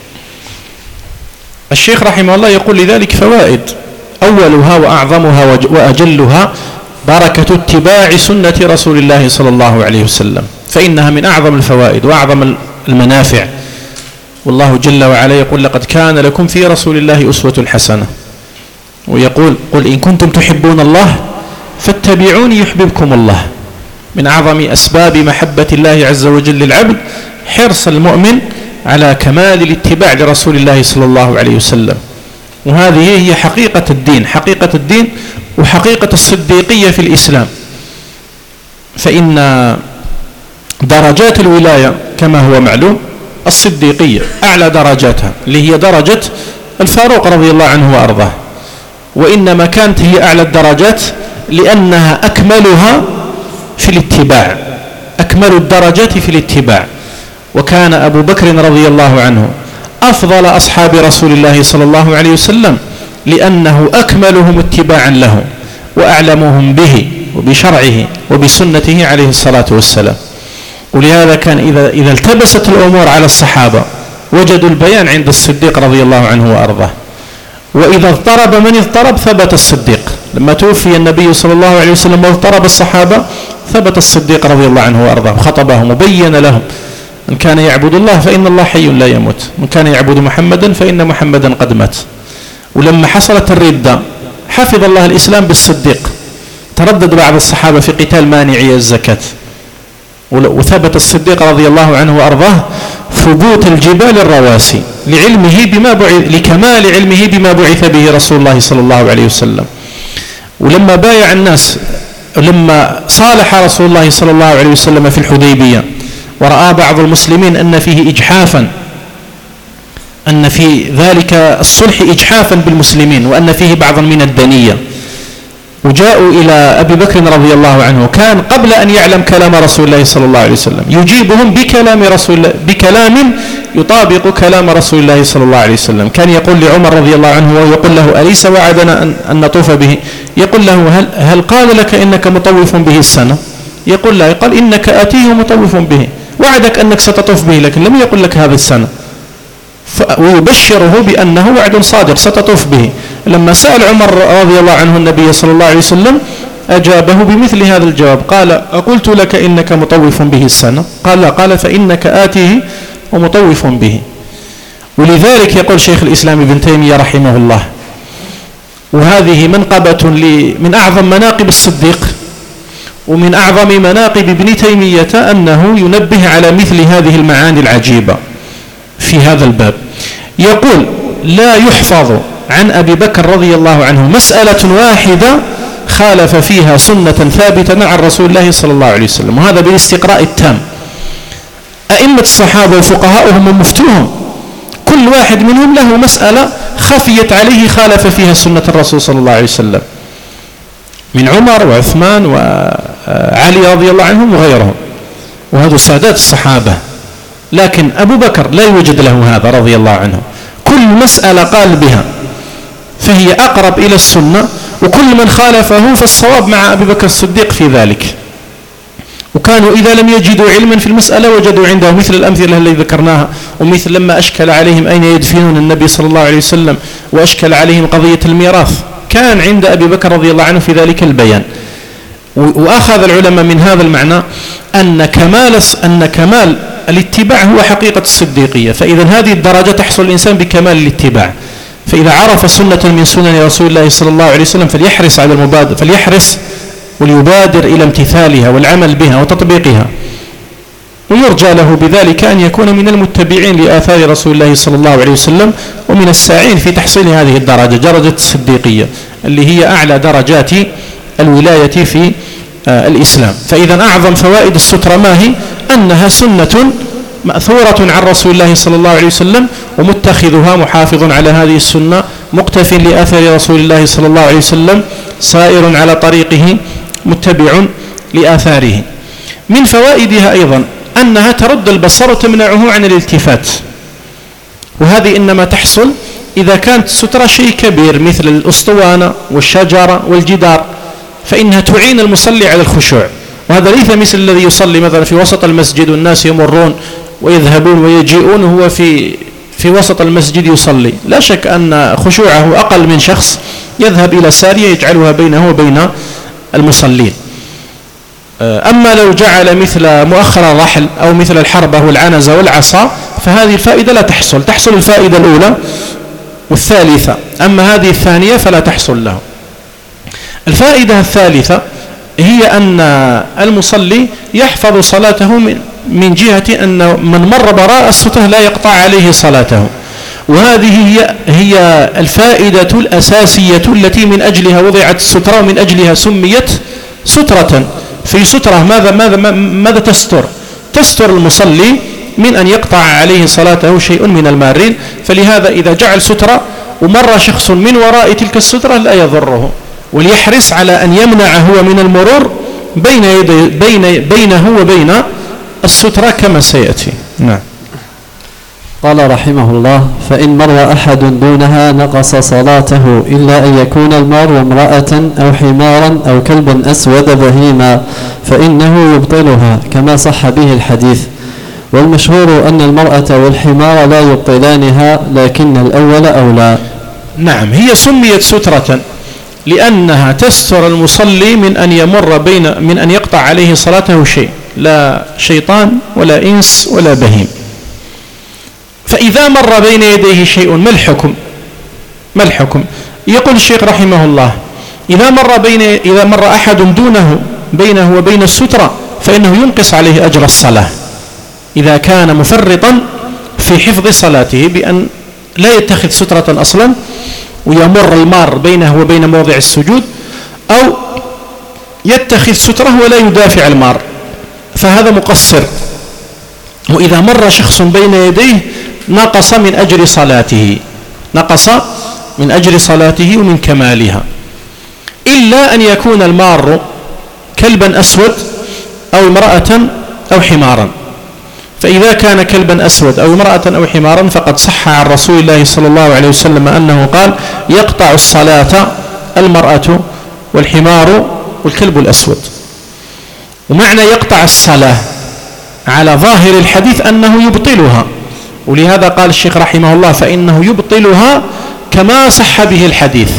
الشيخ رحمه الله يقول لذلك فوائد: أولها وأعظمها وأجلها بركة اتباع سنة رسول الله صلى الله عليه وسلم، فإنها من أعظم الفوائد وأعظم المنافع. والله جل وعلا يقول: لقد كان لكم في رسول الله أسوة حسنة. ويقول: قل إن كنتم تحبون الله فاتبعوني يحببكم الله. من أعظم أسباب محبة الله عز وجل للعبد حرص المؤمن على كمال الاتباع لرسول الله صلى الله عليه وسلم. وهذه هي حقيقة الدين، حقيقة الدين وحقيقة الصديقية في الإسلام. فإن درجات الولاية كما هو معلوم الصديقية أعلى درجاتها، اللي هي درجة الفاروق رضي الله عنه وأرضاه، وإنما كانت هي أعلى الدرجات لأنها أكملها في الاتباع، أكمل الدرجات في الاتباع. وكان أبو بكر رضي الله عنه أفضل أصحاب رسول الله صلى الله عليه وسلم لأنه أكملهم اتباعا له وأعلمهم به وبشرعه وبسنته عليه الصلاة والسلام. ولهذا كان إذا, إذا التبست الأمور على الصحابة وجدوا البيان عند الصديق رضي الله عنه وأرضاه، وإذا اضطرب من اضطرب ثبت الصديق. لما توفي النبي صلى الله عليه وسلم واضطرب الصحابة ثبت الصديق رضي الله عنه وأرضاه، خطبهم وبين لهم: من كان يعبد الله فإن الله حي لا يموت، من كان يعبد محمدا فإن محمدا قد مات. ولما حصلت الردة حفظ الله الإسلام بالصديق، تردد بعض الصحابة في قتال مانعي الزكاة، وثبت الصديق رضي الله عنه وأرضاه ثبوت الجبال الرواسي لعلمه بما بعث، لكمال علمه بما بعث به رسول الله صلى الله عليه وسلم. ولما بايع الناس، لما صالح رسول الله صلى الله عليه وسلم في الحديبية ورأى بعض المسلمين أن فيه إجحافا، أن في ذلك الصلح إجحافا بالمسلمين وأن فيه بعضا من الدنية، وجاءوا إلى أبي بكر رضي الله عنه، كان قبل أن يعلم كلام رسول الله صلى الله عليه وسلم يجيبهم بكلام رسول الله، بكلام يطابق كلام رسول الله صلى الله عليه وسلم. كان يقول لعمر رضي الله عنه ويقول له: أليس وعدنا أن, أن نطوف به؟ يقول له: هل, هل قال لك إنك مطوف به السنة؟ يقول لا، قال: إنك آتيه مطوف به، وعدك أنك ستطوف به، لكن لم يقل لك هذا السنة. ويبشره بأنه وعد صادق ستطوف به. لما سأل عمر رضي الله عنه النبي صلى الله عليه وسلم أجابه بمثل هذا الجواب، قال: أقلت لك إنك مطوف به السنة؟ قال: لا. قال: فإنك آتيه ومطوف به. ولذلك يقول شيخ الإسلام ابن تيمية رحمه الله، وهذه منقبة من أعظم مناقب الصديق ومن أعظم مناقب ابن تيمية أنه ينبه على مثل هذه المعاني العجيبة في هذا الباب. يقول: لا يحفظ عن أبي بكر رضي الله عنه مسألة واحدة خالف فيها سنة ثابتة عن رسول الله صلى الله عليه وسلم، وهذا بالاستقراء التام. أئمة الصحابة وفقهاؤهم ومفتوهم كل واحد منهم له مسألة خفيت عليه خالف فيها سنة الرسول صلى الله عليه وسلم، من عمر وعثمان وعلي رضي الله عنهم وغيرهم، وهذا سادات الصحابة. لكن أبو بكر لا يوجد له هذا رضي الله عنه، كل مسألة قال بها فهي أقرب إلى السنة، وكل من خالفه فالصواب مع أبي بكر الصديق في ذلك. وكانوا إذا لم يجدوا علما في المسألة وجدوا عنده مثل الأمثلة التي ذكرناها، ومثل لما أشكل عليهم أين يدفنون النبي صلى الله عليه وسلم، وأشكل عليهم قضية الميراث، كان عند أبي بكر رضي الله عنه في ذلك البيان. وأخذ العلماء من هذا المعنى أن كمال أن كمال الاتباع هو حقيقة الصديقية، فإذا هذه الدرجة تحصل الإنسان بكمال الاتباع. فإذا عرف سنة من سنن رسول الله صلى الله عليه وسلم فليحرص على المبادرة، فليحرص وليبادر إلى امتثالها والعمل بها وتطبيقها، ويرجى له بذلك أن يكون من المتبعين لآثار رسول الله صلى الله عليه وسلم، ومن الساعين في تحصيل هذه الدرجة، درجة الصديقية اللي هي أعلى درجات الولاية في الإسلام. فإذا أعظم فوائد السترة ما هي؟ أنها سنة مأثورة عن رسول الله صلى الله عليه وسلم، ومتخذها محافظ على هذه السنة، مقتف لآثار رسول الله صلى الله عليه وسلم، سائر على طريقه، متبع لآثاره. من فوائدها أيضا أنها ترد البصر وتمنعه عن الالتفات، وهذه إنما تحصل إذا كانت السترة شيء كبير مثل الأسطوانة والشجرة والجدار، فإنها تعين المصلي على الخشوع، وهذا ليس مثل الذي يصلي مثلا في وسط المسجد والناس يمرون ويذهبون ويجيئون، هو في في وسط المسجد يصلي، لا شك أن خشوعه أقل من شخص يذهب إلى سارية يجعلها بينه وبين المصلين. أما لو جعل مثل مؤخر الرحل أو مثل الحربة والعنزة والعصا فهذه الفائدة لا تحصل، تحصل الفائدة الأولى والثالثة، أما هذه الثانية فلا تحصل له. الفائدة الثالثة هي أن المصلي يحفظ صلاته من من جهة أن من مر براء السترة لا يقطع عليه صلاته، وهذه هي هي الفائدة الأساسية التي من أجلها وضعت السترة ومن أجلها سميت سترة. في سترة ماذا ماذا ماذا تستر؟ تستر المصلي من أن يقطع عليه صلاته شيء من المارين، فلهذا إذا جعل سترة ومر شخص من وراء تلك السترة لا يضره، وليحرص على أن يمنع هو من المرور بين يدي بين بينه وبين السترة كما سيأتي. نعم. قال رحمه الله: فإن مر أحد دونها نقص صلاته إلا أن يكون المار امرأة أو حمارا أو كلبا أسود بهيما فإنه يبطلها كما صح به الحديث. والمشهور أن المرأة والحمار لا يبطلانها، لكن الأول أولى. نعم، هي سميت سترة لأنها تستر المصلي من أن يمر بين من أن يقطع عليه صلاته شيء، لا شيطان ولا إنس ولا بهيم. فإذا مر بين يديه شيء ما الحكم؟ ما الحكم؟ يقول الشيخ رحمه الله: إذا مر بين إذا مر أحد دونه بينه وبين السترة فإنه ينقص عليه أجر الصلاة إذا كان مفرطا في حفظ صلاته بأن لا يتخذ سترة أصلا ويمر المار بينه وبين موضع السجود، أو يتخذ سترة ولا يدافع المار، فهذا مقصر. وإذا مر شخص بين يديه نقص من أجر صلاته، نقص من أجر صلاته ومن كمالها، إلا أن يكون المار كلبا أسود أو امرأة أو حمارا. فإذا كان كلبا أسود أو امرأة أو حمارا فقد صح عن رسول الله صلى الله عليه وسلم أنه قال: يقطع الصلاة المرأة والحمار والكلب الأسود. ومعنى يقطع الصلاة على ظاهر الحديث أنه يبطلها، ولهذا قال الشيخ رحمه الله: فإنه يبطلها كما صح به الحديث،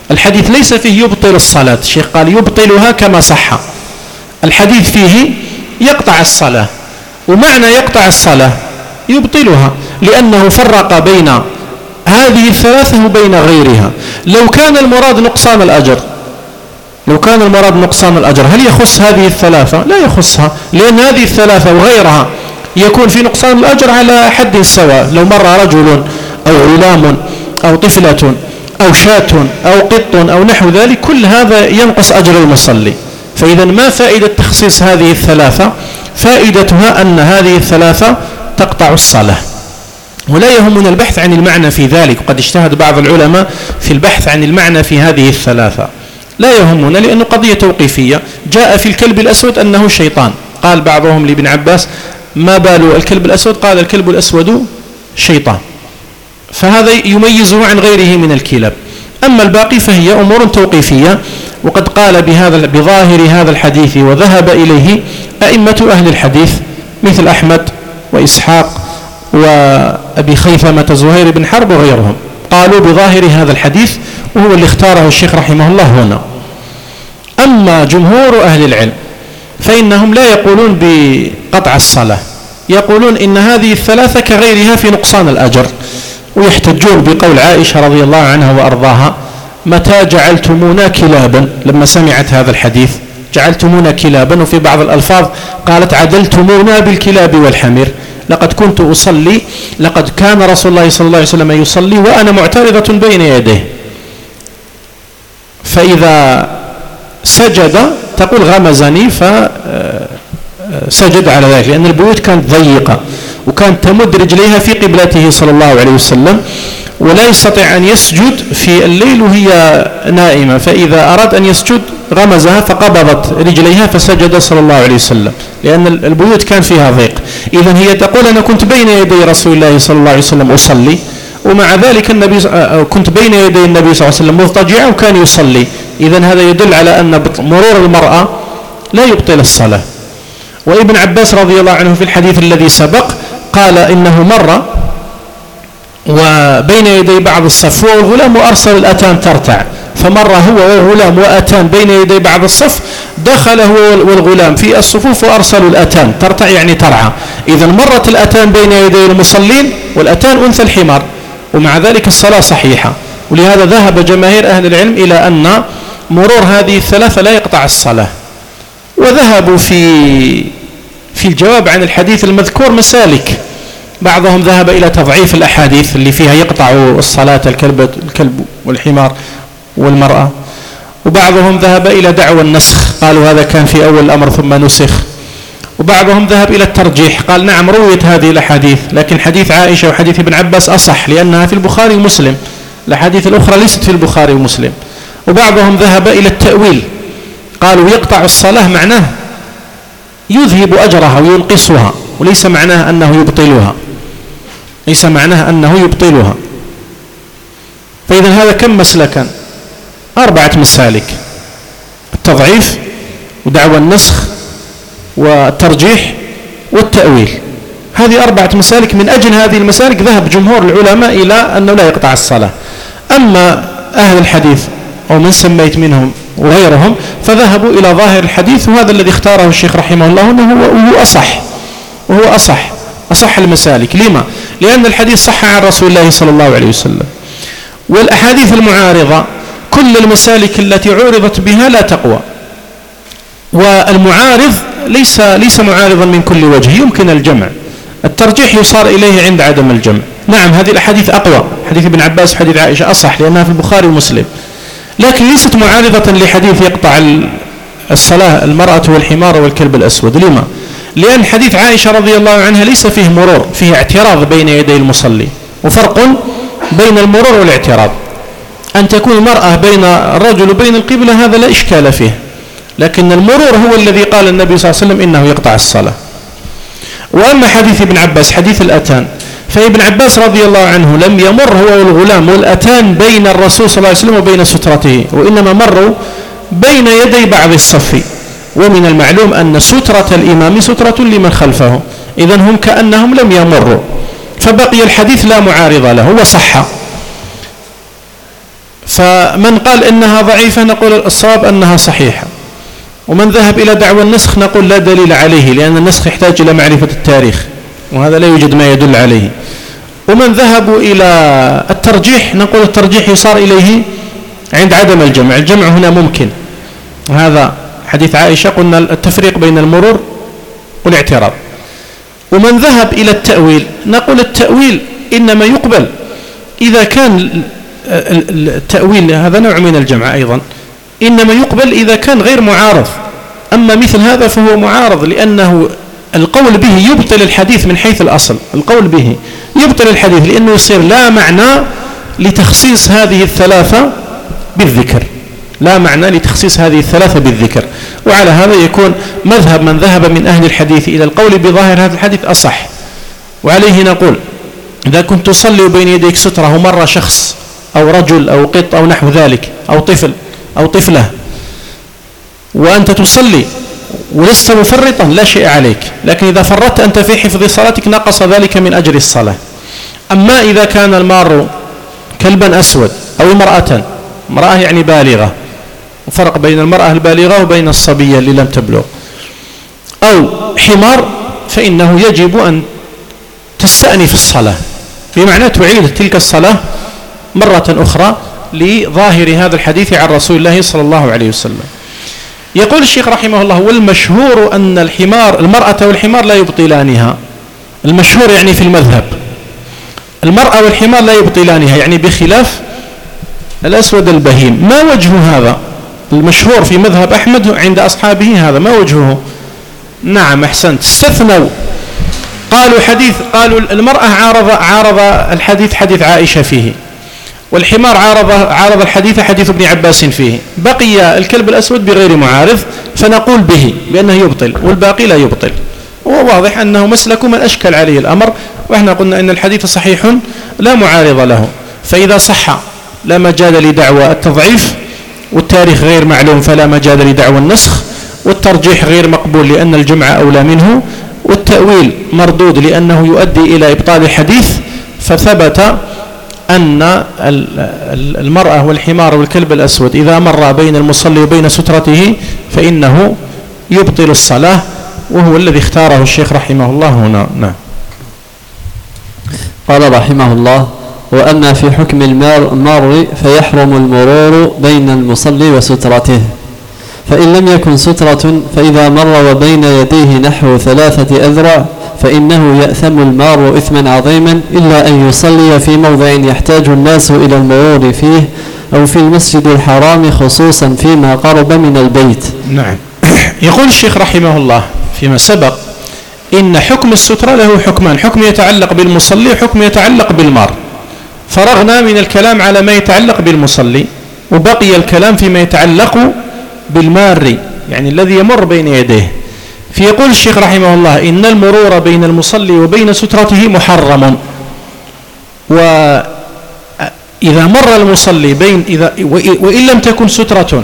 الحديث ليس فيه يبطل الصلاة، الشيخ قال يبطلها كما صح، الحديث فيه يقطع الصلاة، ومعنى يقطع الصلاة يبطلها، لأنه فرق بين هذه الثلاثة وبين غيرها. لو كان المراد نقصان الأجر لو كان المراد نقصان الأجر هل يخص هذه الثلاثة؟ لا يخصها، لأن هذه الثلاثة وغيرها يكون في نقصان الأجر على حد سواء. لو مر رجل أو غلام أو طفلة أو شاة أو قط أو نحو ذلك، كل هذا ينقص أجر المصلي. فإذا ما فائدة تخصيص هذه الثلاثة؟ فائدتها أن هذه الثلاثة تقطع الصلاة. ولا يهمنا البحث عن المعنى في ذلك، وقد اجتهد بعض العلماء في البحث عن المعنى في هذه الثلاثة، لا يهمنا لأنه قضية توقيفية. جاء في الكلب الأسود أنه شيطان، قال بعضهم لابن عباس ما بال الكلب الأسود؟ قال الكلب الأسود شيطان، فهذا يميزه عن غيره من الكلاب. أما الباقي فهي أمور توقيفية، وقد قال بهذا بظاهر هذا الحديث وذهب إليه أئمة أهل الحديث مثل أحمد وإسحاق وأبي خيثمة زهير بن حرب وغيرهم، قالوا بظاهر هذا الحديث، وهو اللي اختاره الشيخ رحمه الله هنا. أما جمهور أهل العلم فإنهم لا يقولون بقطع الصلاة، يقولون إن هذه الثلاثة كغيرها في نقصان الأجر، ويحتجون بقول عائشة رضي الله عنها وأرضاها متى جعلتمونا كلابا، لما سمعت هذا الحديث جعلتمونا كلابا، وفي بعض الألفاظ قالت عدلتمونا بالكلاب والحمير، لقد كنت أصلي لقد كان رسول الله صلى الله عليه وسلم يصلي وأنا معترضة بين يديه، فإذا سجد تقول غمزني فسجد على ذلك، لأن البيوت كانت ضيقة وكانت تمد رجليها في قبلته صلى الله عليه وسلم، ولا يستطيع أن يسجد في الليل وهي نائمة، فإذا أراد أن يسجد غمزها فقبضت رجليها فسجد صلى الله عليه وسلم، لأن البيوت كان فيها ضيق. إذن هي تقول أنا كنت بين يدي رسول الله صلى الله عليه وسلم أصلي، ومع ذلك النبي كنت بين يدي النبي صلى الله عليه وسلم مضطجعا وكان يصلي. إذن هذا يدل على أن مرور المرأة لا يبطل الصلاة. وابن عباس رضي الله عنه في الحديث الذي سبق قال إنه مر وبين يدي بعض الصف والغلام وأرسل الأتان ترتع، فمر هو والغلام وأتان بين يدي بعض الصف، دخل هو والغلام في الصفوف وأرسلوا الأتان ترتع يعني ترعى. إذا مرت الأتان بين يدي المصلين، والأتان أنثى الحمار، ومع ذلك الصلاة صحيحة. ولهذا ذهب جماهير أهل العلم إلى أن مرور هذه الثلاثة لا يقطع الصلاة. وذهبوا في في الجواب عن الحديث المذكور مسالك، بعضهم ذهب إلى تضعيف الأحاديث اللي فيها يقطع الصلاة الكلب, الكلب والحمار والمرأة، وبعضهم ذهب إلى دعوى النسخ، قالوا هذا كان في أول الأمر ثم نسخ، وبعضهم ذهب إلى الترجيح، قال نعم رويت هذه الأحاديث لكن حديث عائشة وحديث ابن عباس أصح لأنها في البخاري ومسلم، الأحاديث الأخرى ليست في البخاري ومسلم. وبعضهم ذهب إلى التأويل، قالوا يقطع الصلاة معناه يذهب أجرها وينقصها، وليس معناه أنه يبطلها، ليس معناه أنه يبطلها. فإذا هذا كم مسلكا؟ أربعة مسالك: التضعيف ودعوى النسخ والترجيح والتأويل. هذه أربعة مسالك، من أجل هذه المسالك ذهب جمهور العلماء إلى أنه لا يقطع الصلاة. أما أهل الحديث أو من سميت منهم وغيرهم فذهبوا إلى ظاهر الحديث، وهذا الذي اختاره الشيخ رحمه الله أنه هو أصح، وهو أصح أصح المسالك. لما؟ لأن الحديث صح عن رسول الله صلى الله عليه وسلم، والأحاديث المعارضة كل المسالك التي عورضت بها لا تقوى، والمعارض ليس ليس معارضا من كل وجه، يمكن الجمع، الترجيح يصار إليه عند عدم الجمع. نعم هذه الأحاديث أقوى، حديث ابن عباس وحديث عائشة أصح لأنها في البخاري ومسلم، لكن ليست معارضة لحديث يقطع الصلاة المرأة والحمار والكلب الأسود. لما؟ لأن حديث عائشة رضي الله عنها ليس فيه مرور، فيه اعتراض بين يدي المصلي، وفرق بين المرور والاعتراض. أن تكون المرأة بين الرجل وبين القبلة هذا لا إشكال فيه، لكن المرور هو الذي قال النبي صلى الله عليه وسلم إنه يقطع الصلاة. وأما حديث ابن عباس حديث الأتان، فابن عباس رضي الله عنه لم يمر هو والغلام والأتان بين الرسول صلى الله عليه وسلم وبين سترته، وإنما مروا بين يدي بعض الصف، ومن المعلوم أن سترة الإمام سترة لمن خلفه، إذن هم كأنهم لم يمروا، فبقي الحديث لا معارض له وصح. فمن قال إنها ضعيفة نقول الصواب أنها صحيحة، ومن ذهب إلى دعوى النسخ نقول لا دليل عليه، لأن النسخ يحتاج إلى معرفة التاريخ وهذا لا يوجد ما يدل عليه. ومن ذهبوا إلى الترجيح نقول الترجيح يصار إليه عند عدم الجمع، الجمع هنا ممكن. هذا حديث عائشة قلنا التفريق بين المرور والاعتراض. ومن ذهب إلى التأويل نقول التأويل إنما يقبل إذا كان التأويل هذا نوع من الجمع أيضا، إنما يقبل إذا كان غير معارض. أما مثل هذا فهو معارض، لأنه القول به يبطل الحديث من حيث الأصل، القول به يبطل الحديث لأنه يصير لا معنى لتخصيص هذه الثلاثة بالذكر، لا معنى لتخصيص هذه الثلاثة بالذكر. وعلى هذا يكون مذهب من ذهب من أهل الحديث إلى القول بظاهر هذا الحديث أصح. وعليه نقول إذا كنت تصلي بين يديك سترة ومر شخص أو رجل أو قط أو نحو ذلك أو طفل أو طفلة وأنت تصلي ولست مفرطا لا شيء عليك، لكن إذا فرطت أنت في حفظ صلاتك نقص ذلك من أجر الصلاة. أما إذا كان المار كلبا أسود أو امرأة، امرأة يعني بالغة، وفرق بين المرأة البالغة وبين الصبية اللي لم تبلغ، أو حمار، فإنه يجب أن تستأنف الصلاة، بمعنى تعيد تلك الصلاة مرة أخرى لظاهر هذا الحديث عن رسول الله صلى الله عليه وسلم. يقول الشيخ رحمه الله: والمشهور أن الحمار المرأة والحمار لا يبطلانها. المشهور يعني في المذهب المرأة والحمار لا يبطلانها، يعني بخلاف الأسود البهيم. ما وجه هذا؟ المشهور في مذهب أحمد عند أصحابه هذا، ما وجهه؟ نعم أحسنت، استثنوا، قالوا حديث قالوا المرأة عارض عارض الحديث حديث عائشة فيه، والحمار عارض عارض الحديث حديث ابن عباس فيه، بقي الكلب الأسود بغير معارض، فنقول به بأنه يبطل والباقي لا يبطل. وهو واضح أنه مسلك من أشكل عليه الأمر، وإحنا قلنا أن الحديث صحيح لا معارض له، فإذا صح لا مجال لدعوى التضعيف، والتاريخ غير معلوم فلا مجال لدعوى النسخ، والترجيح غير مقبول لأن الجمع أولى منه، والتأويل مردود لأنه يؤدي إلى إبطال الحديث. فثبت أن المرأة والحمار والكلب الأسود إذا مر بين المصلي وبين سترته فإنه يبطل الصلاة، وهو الذي اختاره الشيخ رحمه الله هنا. نعم. قال رحمه الله: وأما في حكم المار فيحرم المرور بين المصلي وسترته، فإن لم يكن سترة فإذا مر وبين يديه نحو ثلاثة أذرع فإنه يأثم المار إثما عظيما، إلا أن يصلي في موضع يحتاج الناس إلى المرور فيه، أو في المسجد الحرام خصوصا فيما قرب من البيت. نعم. يقول الشيخ رحمه الله فيما سبق إن حكم السترة له حكمان، حكم يتعلق بالمصلي وحكم يتعلق بالمار. فرغنا من الكلام على ما يتعلق بالمصلي، وبقي الكلام فيما يتعلق بالمار، يعني الذي يمر بين يديه. فيقول الشيخ رحمه الله: إن المرور بين المصلي وبين سترته محرم، وإذا مر المصلي بين إذا وإن لم تكن سترة،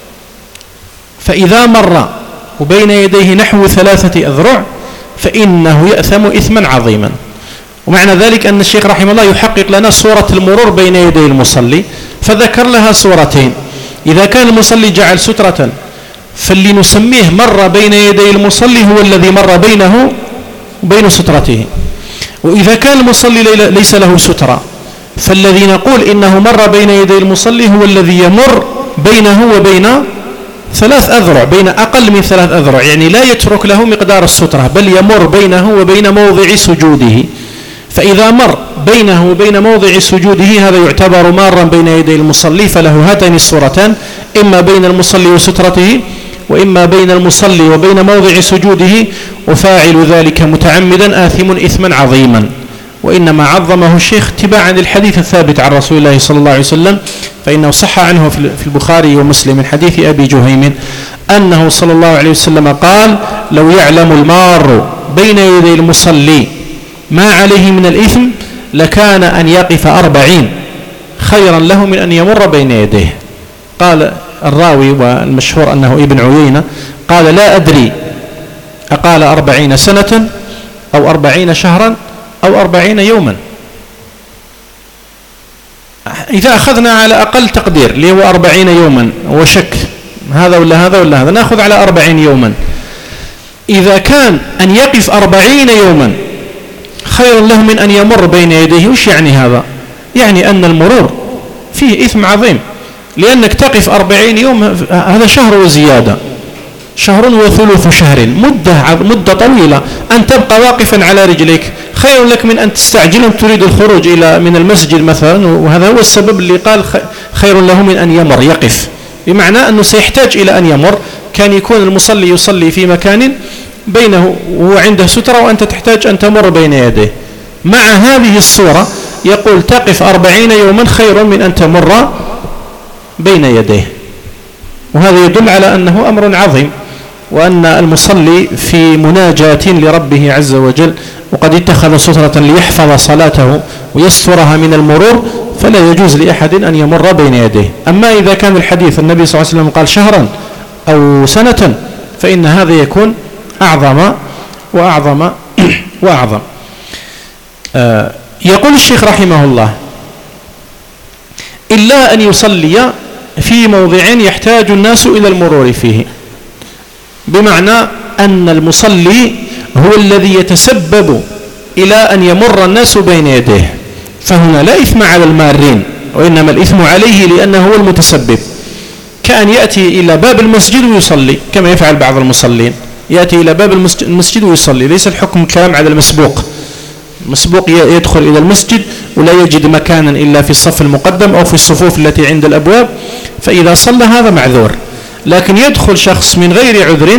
فإذا مر وبين يديه نحو ثلاثة أذرع فإنه يأثم إثما عظيما. ومعنى ذلك أن الشيخ رحمه الله يحقق لنا صورة المرور بين يدي المصلي، فذكر لها صورتين. إذا كان المصلي جعل سترة فاللي نسميه مر بين يدي المصلي هو الذي مر بينه وبين سترته، وإذا كان المصلي ليس له سترة فالذي نقول إنه مر بين يدي المصلي هو الذي يمر بينه وبين ثلاث أذرع، بين أقل من ثلاث أذرع، يعني لا يترك له مقدار السترة بل يمر بينه وبين موضع سجوده. فإذا مر بينه وبين موضع سجوده هذا يعتبر مارا بين يدي المصلي، فله هاتين الصورتان: إما بين المصلي وسترته، وإما بين المصلي وبين موضع سجوده، وفاعل ذلك متعمدا آثم إثما عظيما. وإنما عظمه الشيخ اتباعا للحديث الثابت عن رسول الله صلى الله عليه وسلم، فإنه صح عنه في البخاري ومسلم من حديث أبي جهيم أنه صلى الله عليه وسلم قال: لو يعلم المار بين يدي المصلي ما عليه من الإثم لكان أن يقف أربعين خيرا له من أن يمر بين يديه. قال الراوي والمشهور أنه ابن عيينة قال: لا أدري أقال أربعين سنة أو أربعين شهرا أو أربعين يوما. إذا أخذنا على أقل تقدير اللي هو أربعين يوما وشك هذا ولا هذا ولا هذا، نأخذ على أربعين يوما. إذا كان أن يقف أربعين يوما خير له من أن يمر بين يديه، وش يعني هذا؟ يعني أن المرور فيه إثم عظيم، لأنك تقف أربعين يوم، هذا شهر وزيادة، شهر وثلث شهر، مدة مدة طويلة، أن تبقى واقفا على رجليك خير لك من أن تستعجل تريد الخروج إلى من المسجد مثلا. وهذا هو السبب اللي قال خير له من أن يمر، يقف، بمعنى أنه سيحتاج إلى أن يمر. كان يكون المصلي يصلي في مكان بينه وهو عنده سترة وأنت تحتاج أن تمر بين يديه. مع هذه الصورة يقول تقف أربعين يوما خير من أن تمر بين يديه. وهذا يدل على أنه أمر عظيم، وأن المصلي في مناجاة لربه عز وجل، وقد اتخذ سترة ليحفظ صلاته ويسترها من المرور، فلا يجوز لأحد أن يمر بين يديه. أما إذا كان الحديث النبي صلى الله عليه وسلم قال شهرا أو سنة فإن هذا يكون أعظم وأعظم وأعظم. آه يقول الشيخ رحمه الله: إلا أن يصلي في موضع يحتاج الناس إلى المرور فيه، بمعنى أن المصلي هو الذي يتسبب إلى أن يمر الناس بين يديه، فهنا لا إثم على المارين، وإنما الإثم عليه لأنه هو المتسبب. كأن يأتي إلى باب المسجد ويصلي كما يفعل بعض المصلين، يأتي إلى باب المسجد ويصلي، ليس الحكم كلام على المسبوق. المسبوق يدخل إلى المسجد ولا يجد مكانا إلا في الصف المقدم أو في الصفوف التي عند الأبواب، فإذا صلى هذا معذور. لكن يدخل شخص من غير عذر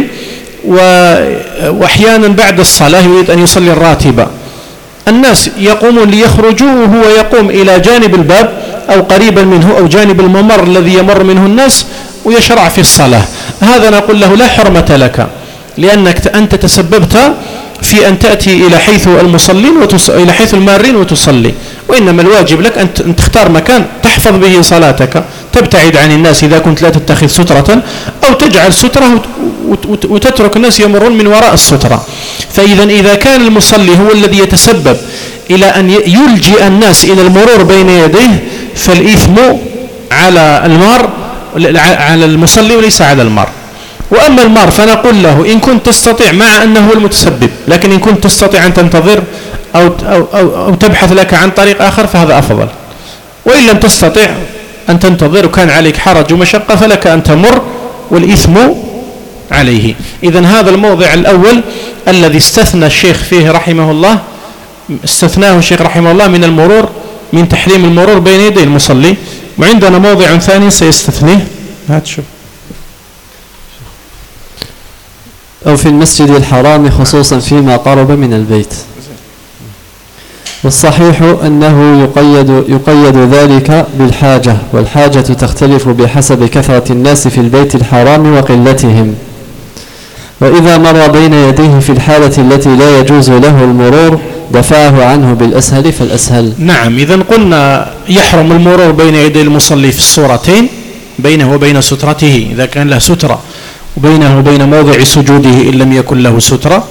وأحيانا بعد الصلاة يريد أن يصلي الراتبة، الناس يقومون ليخرجوا وهو يقوم إلى جانب الباب أو قريبا منه أو جانب الممر الذي يمر منه الناس ويشرع في الصلاة، هذا نقول له لا حرمة لك، لأنك أنت تسببت في أن تأتي إلى حيث المصلين وتص... إلى حيث المارين وتصلي. وإنما الواجب لك أن تختار مكان تحفظ به صلاتك، تبتعد عن الناس إذا كنت لا تتخذ سترة، أو تجعل سترة وتترك الناس يمرون من وراء السترة. فإذا إذا كان المصلي هو الذي يتسبب إلى أن يلجئ الناس إلى المرور بين يديه، فالإثم على المار على المصلي وليس على المار. وأما المار فنقول له إن كنت تستطيع، مع أنه هو المتسبب، لكن إن كنت تستطيع أن تنتظر أو, أو, أو, أو تبحث لك عن طريق آخر فهذا أفضل. وإن لم تستطيع أن تنتظر وكان عليك حرج ومشقة فلك أن تمر والإثم عليه. إذن هذا الموضع الأول الذي استثنى الشيخ فيه رحمه الله، استثناه الشيخ رحمه الله من المرور، من تحريم المرور بين يدي المصلي. وعندنا موضع ثاني سيستثنيه، هات شوف. أو في المسجد الحرام خصوصا فيما قرب من البيت. والصحيح أنه يقيد, يقيد ذلك بالحاجة، والحاجة تختلف بحسب كثرة الناس في البيت الحرام وقلتهم. وإذا مر بين يديه في الحالة التي لا يجوز له المرور دفعه عنه بالأسهل فالأسهل. نعم، إذن قلنا يحرم المرور بين يدي المصلي في الصورتين، بينه وبين سترته إذا كان له سترة، وبينه وبين موضع سجوده إن لم يكن له سترة.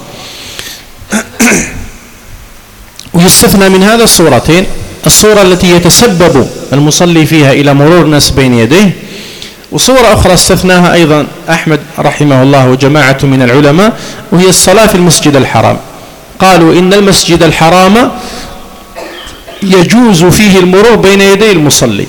ويستثنى من هذا الصورتين: الصورة التي يتسبب المصلي فيها إلى مرور الناس بين يديه، وصورة أخرى استثناها أيضا أحمد رحمه الله وجماعة من العلماء، وهي الصلاة في المسجد الحرام. قالوا إن المسجد الحرام يجوز فيه المرور بين يدي المصلي.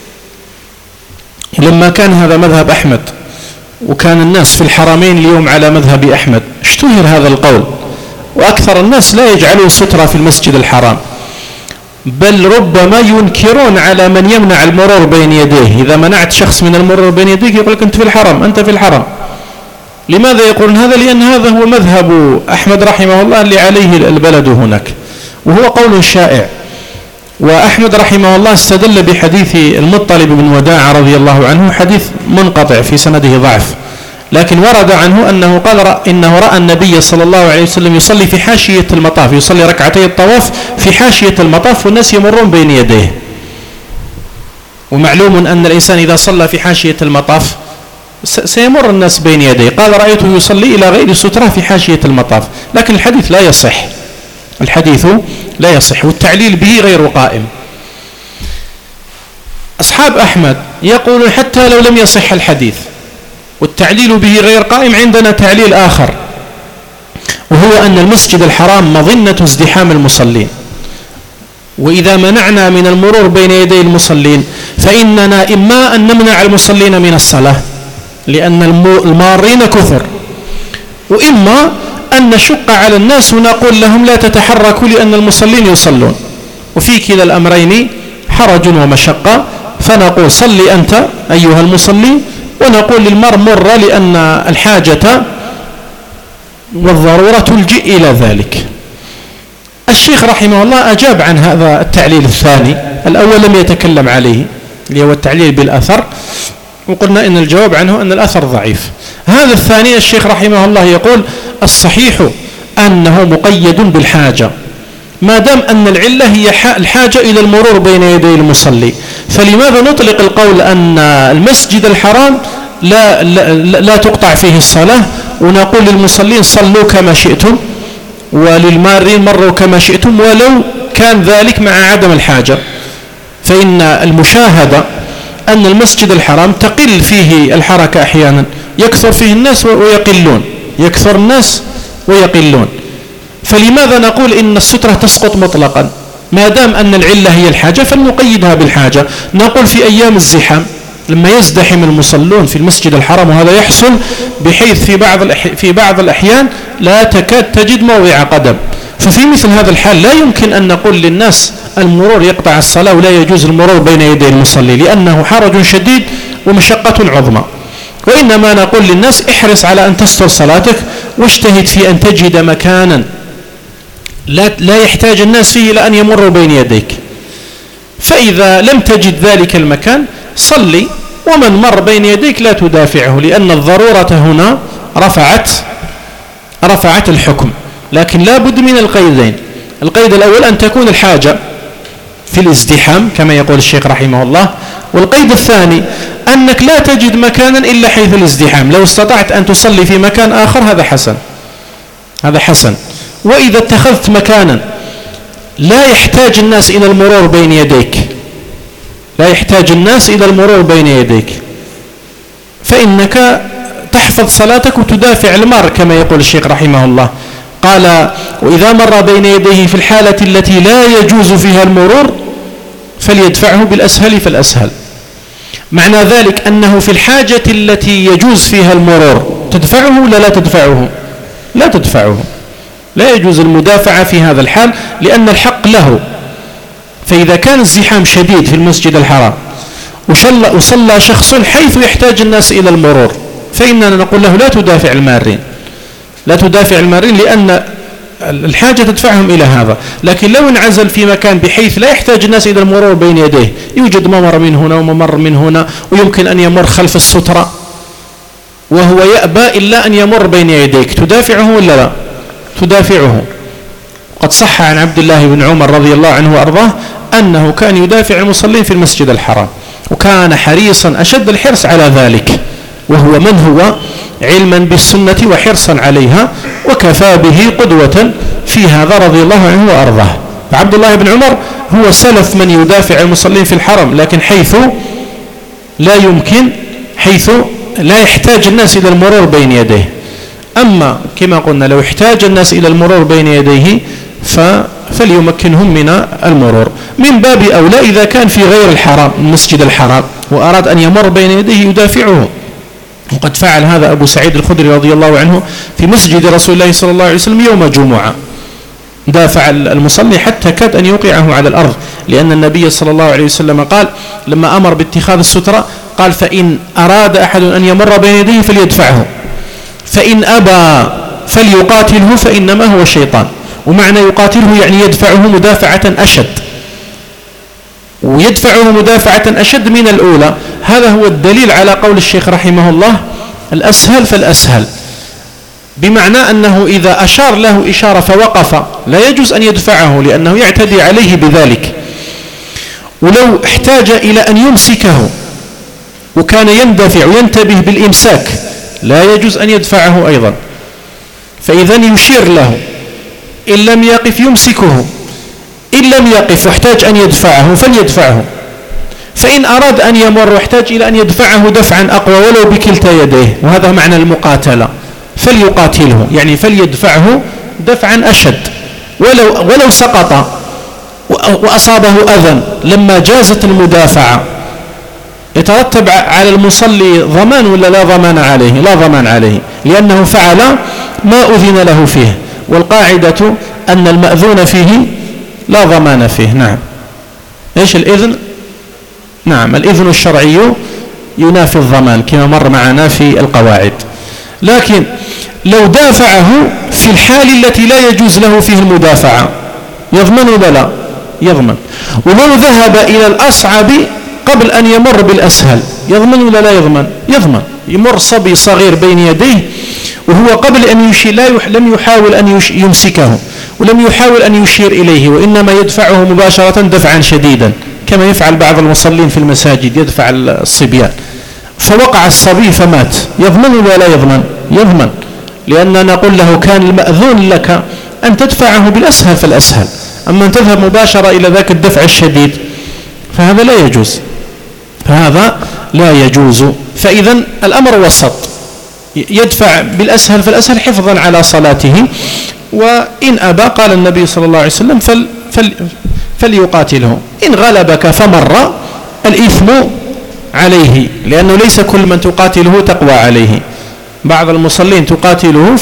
لما كان هذا مذهب أحمد وكان الناس في الحرمين اليوم على مذهب أحمد، اشتهر هذا القول، وأكثر الناس لا يجعلون سترة في المسجد الحرام، بل ربما ينكرون على من يمنع المرور بين يديه. إذا منعت شخص من المرور بين يديك يقول لك أنت في الحرم، أنت في الحرم. لماذا يقولون هذا؟ لأن هذا هو مذهب أحمد رحمه الله اللي عليه البلد هناك، وهو قول شائع. وأحمد رحمه الله استدل بحديث المطلب بن وداع رضي الله عنه، حديث منقطع في سنده ضعف، لكن ورد عنه أنه قال إنه رأى النبي صلى الله عليه وسلم يصلي في حاشية المطاف، يصلي ركعتي الطواف في حاشية المطاف والناس يمرون بين يديه. ومعلوم أن الإنسان إذا صلى في حاشية المطاف سيمر الناس بين يديه. قال رأيته يصلي إلى غير سترة في حاشية المطاف، لكن الحديث لا يصح، الحديث لا يصح، والتعليل به غير قائم. أصحاب أحمد يقولون حتى لو لم يصح الحديث والتعليل به غير قائم، عندنا تعليل آخر، وهو أن المسجد الحرام مظنة ازدحام المصلين، وإذا منعنا من المرور بين يدي المصلين فإننا إما أن نمنع المصلين من الصلاة لأن المارين كثر، وإما أن نشق على الناس ونقول لهم لا تتحركوا لأن المصلين يصلون، وفي كلا الأمرين حرج ومشقة، فنقول صل أنت أيها المصلي، ونقول للمرء مر لأن الحاجة والضرورة تلجئ إلى ذلك. الشيخ رحمه الله أجاب عن هذا التعليل الثاني، الأول لم يتكلم عليه اللي هو التعليل بالأثر، وقلنا إن الجواب عنه أن الأثر ضعيف. هذا الثاني الشيخ رحمه الله يقول الصحيح أنه مقيد بالحاجة، ما دام أن العلة هي الحاجة إلى المرور بين يدي المصلي، فلماذا نطلق القول أن المسجد الحرام لا, لا, لا تقطع فيه الصلاة، ونقول للمصلين صلوا كما شئتم وللمارين مروا كما شئتم، ولو كان ذلك مع عدم الحاجة؟ فإن المشاهدة أن المسجد الحرام تقل فيه الحركة أحيانا، يكثر فيه الناس ويقلون، يكثر الناس ويقلون، فلماذا نقول إن السترة تسقط مطلقا؟ ما دام أن العلة هي الحاجة فلنقيدها بالحاجة. نقول في أيام الزحام لما يزدحم المصلون في المسجد الحرام، وهذا يحصل بحيث في بعض في بعض الأحيان لا تكاد تجد موضع قدم، ففي مثل هذا الحال لا يمكن أن نقول للناس المرور يقطع الصلاة ولا يجوز المرور بين يدي المصلي، لأنه حرج شديد ومشقة عظمى، وإنما نقول للناس احرص على أن تستر صلاتك، واجتهد في أن تجد مكانا لا, لا يحتاج الناس فيه إلى أن يمروا بين يديك، فإذا لم تجد ذلك المكان صلي، ومن مر بين يديك لا تدافعه، لأن الضرورة هنا رفعت رفعت الحكم، لكن لا بد من القيدين. القيد الأول أن تكون الحاجة في الازدحام كما يقول الشيخ رحمه الله، والقيد الثاني أنك لا تجد مكانا إلا حيث الازدحام، لو استطعت أن تصلي في مكان آخر هذا حسن، هذا حسن. وإذا اتخذت مكانا لا يحتاج الناس إلى المرور بين يديك، لا يحتاج الناس إلى المرور بين يديك، فإنك تحفظ صلاتك وتدافع المار كما يقول الشيخ رحمه الله. قال وإذا مر بين يديه في الحالة التي لا يجوز فيها المرور فليدفعه بالأسهل فالأسهل. معنى ذلك أنه في الحاجة التي يجوز فيها المرور تدفعه ولا لا تدفعه؟ لا تدفعه، لا يجوز المدافعة في هذا الحال لأن الحق له. فإذا كان الزحام شديد في المسجد الحرام وصلى, وصلى شخص حيث يحتاج الناس إلى المرور، فإننا نقول له لا تدافع المارين، لا تدافع المارين لأن الحاجة تدفعهم إلى هذا. لكن لو انعزل في مكان بحيث لا يحتاج الناس إلى المرور بين يديه، يوجد ممر من هنا وممر من هنا ويمكن أن يمر خلف السترة وهو يأبى إلا أن يمر بين يديك، تدافعه ولا لا؟ تدافعه. قد صح عن عبد الله بن عمر رضي الله عنه وأرضاه أنه كان يدافع المصلين في المسجد الحرام، وكان حريصا أشد الحرص على ذلك، وهو من هو علما بالسنة وحرصا عليها، وكفى به قدوة في هذا رضي الله عنه وأرضاه. فعبد الله بن عمر هو سلف من يدافع المصلين في الحرم، لكن حيث لا يمكن، حيث لا يحتاج الناس إلى المرور بين يديه. أما كما قلنا لو احتاج الناس إلى المرور بين يديه فليمكنهم من المرور، من باب أولى إذا كان في غير الحرام المسجد الحرام وأراد أن يمر بين يديه يدافعه. وقد فعل هذا أبو سعيد الخدري رضي الله عنه في مسجد رسول الله صلى الله عليه وسلم يوم جمعة، دافع المصلي حتى كاد أن يوقعه على الأرض، لأن النبي صلى الله عليه وسلم قال لما أمر باتخاذ السترة قال فإن أراد أحد أن يمر بين يديه فليدفعه، فإن أبى فليقاتله فإنما هو شيطان. ومعنى يقاتله يعني يدفعه مدافعة أشد، ويدفعه مدافعة أشد من الأولى. هذا هو الدليل على قول الشيخ رحمه الله الأسهل فالأسهل، بمعنى أنه إذا أشار له إشارة فوقف لا يجوز أن يدفعه لأنه يعتدي عليه بذلك. ولو احتاج إلى أن يمسكه وكان يندفع وينتبه بالإمساك لا يجوز أن يدفعه أيضا، فإذا يشير له، إن لم يقف يمسكه، إن لم يقف واحتاج أن يدفعه فليدفعه. فإن أراد أن يمر يحتاج إلى أن يدفعه دفعا أقوى ولو بكلتا يديه، وهذا معنى المقاتلة، فليقاتله يعني فليدفعه دفعا أشد ولو, ولو سقط وأصابه أذى. لما جازت المدافعة يترتب على المصلي ضمان ولا لا ضمان عليه؟ لا ضمان عليه، لأنه فعل ما أذن له فيه، والقاعدة أن المأذون فيه لا ضمان فيه. نعم. إيش الإذن؟ نعم، الإذن الشرعي ينافي الضمان كما مر معنا في القواعد. لكن لو دافعه في الحال التي لا يجوز له فيه المدافعة يضمن ولا لا؟ يضمن. ولو ذهب إلى الأصعب قبل أن يمر بالأسهل يضمن ولا لا يضمن؟ يضمن. يمر صبي صغير بين يديه وهو قبل أن يشير لا يح لم يحاول أن يمسكه ولم يحاول أن يشير إليه، وإنما يدفعه مباشرة دفعا شديدا كما يفعل بعض المصلين في المساجد، يدفع الصبيان، فوقع الصبي فمات، يضمن ولا لا يضمن؟ يضمن، لأننا نقول له كان المأذون لك أن تدفعه بالأسهل فالأسهل، أما أن تذهب مباشرة إلى ذاك الدفع الشديد فهذا لا يجوز، فهذا لا يجوز. فإذا الأمر وسط، يدفع بالأسهل فالأسهل حفظا على صلاته، وإن أبى قال النبي صلى الله عليه وسلم فل فل فليقاتله. إن غلبك فمر الإثم عليه، لأنه ليس كل من تقاتله تقوى عليه، بعض المصلين تقاتله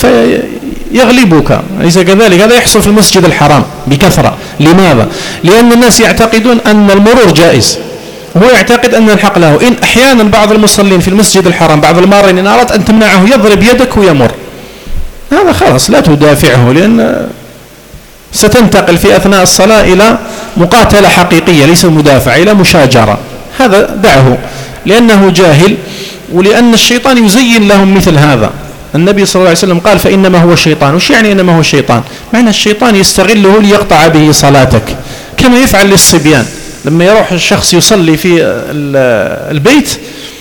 فيغلبك، ليس كذلك. هذا يحصل في المسجد الحرام بكثرة. لماذا؟ لأن الناس يعتقدون أن المرور جائز، هو يعتقد أن الحق له. إن أحيانا بعض المصلين في المسجد الحرام بعض المارين إن أردت أن تمنعه يضرب يدك ويمر، هذا خلاص لا تدافعه، لأن ستنتقل في أثناء الصلاة إلى مقاتلة حقيقية ليس مدافع، إلى مشاجرة. هذا دعه لأنه جاهل، ولأن الشيطان يزين لهم مثل هذا. النبي صلى الله عليه وسلم قال فإنما هو الشيطان. وش يعني إنما هو الشيطان؟ معنى الشيطان يستغله ليقطع به صلاتك، كما يفعل للصبيان. لما يروح الشخص يصلي في البيت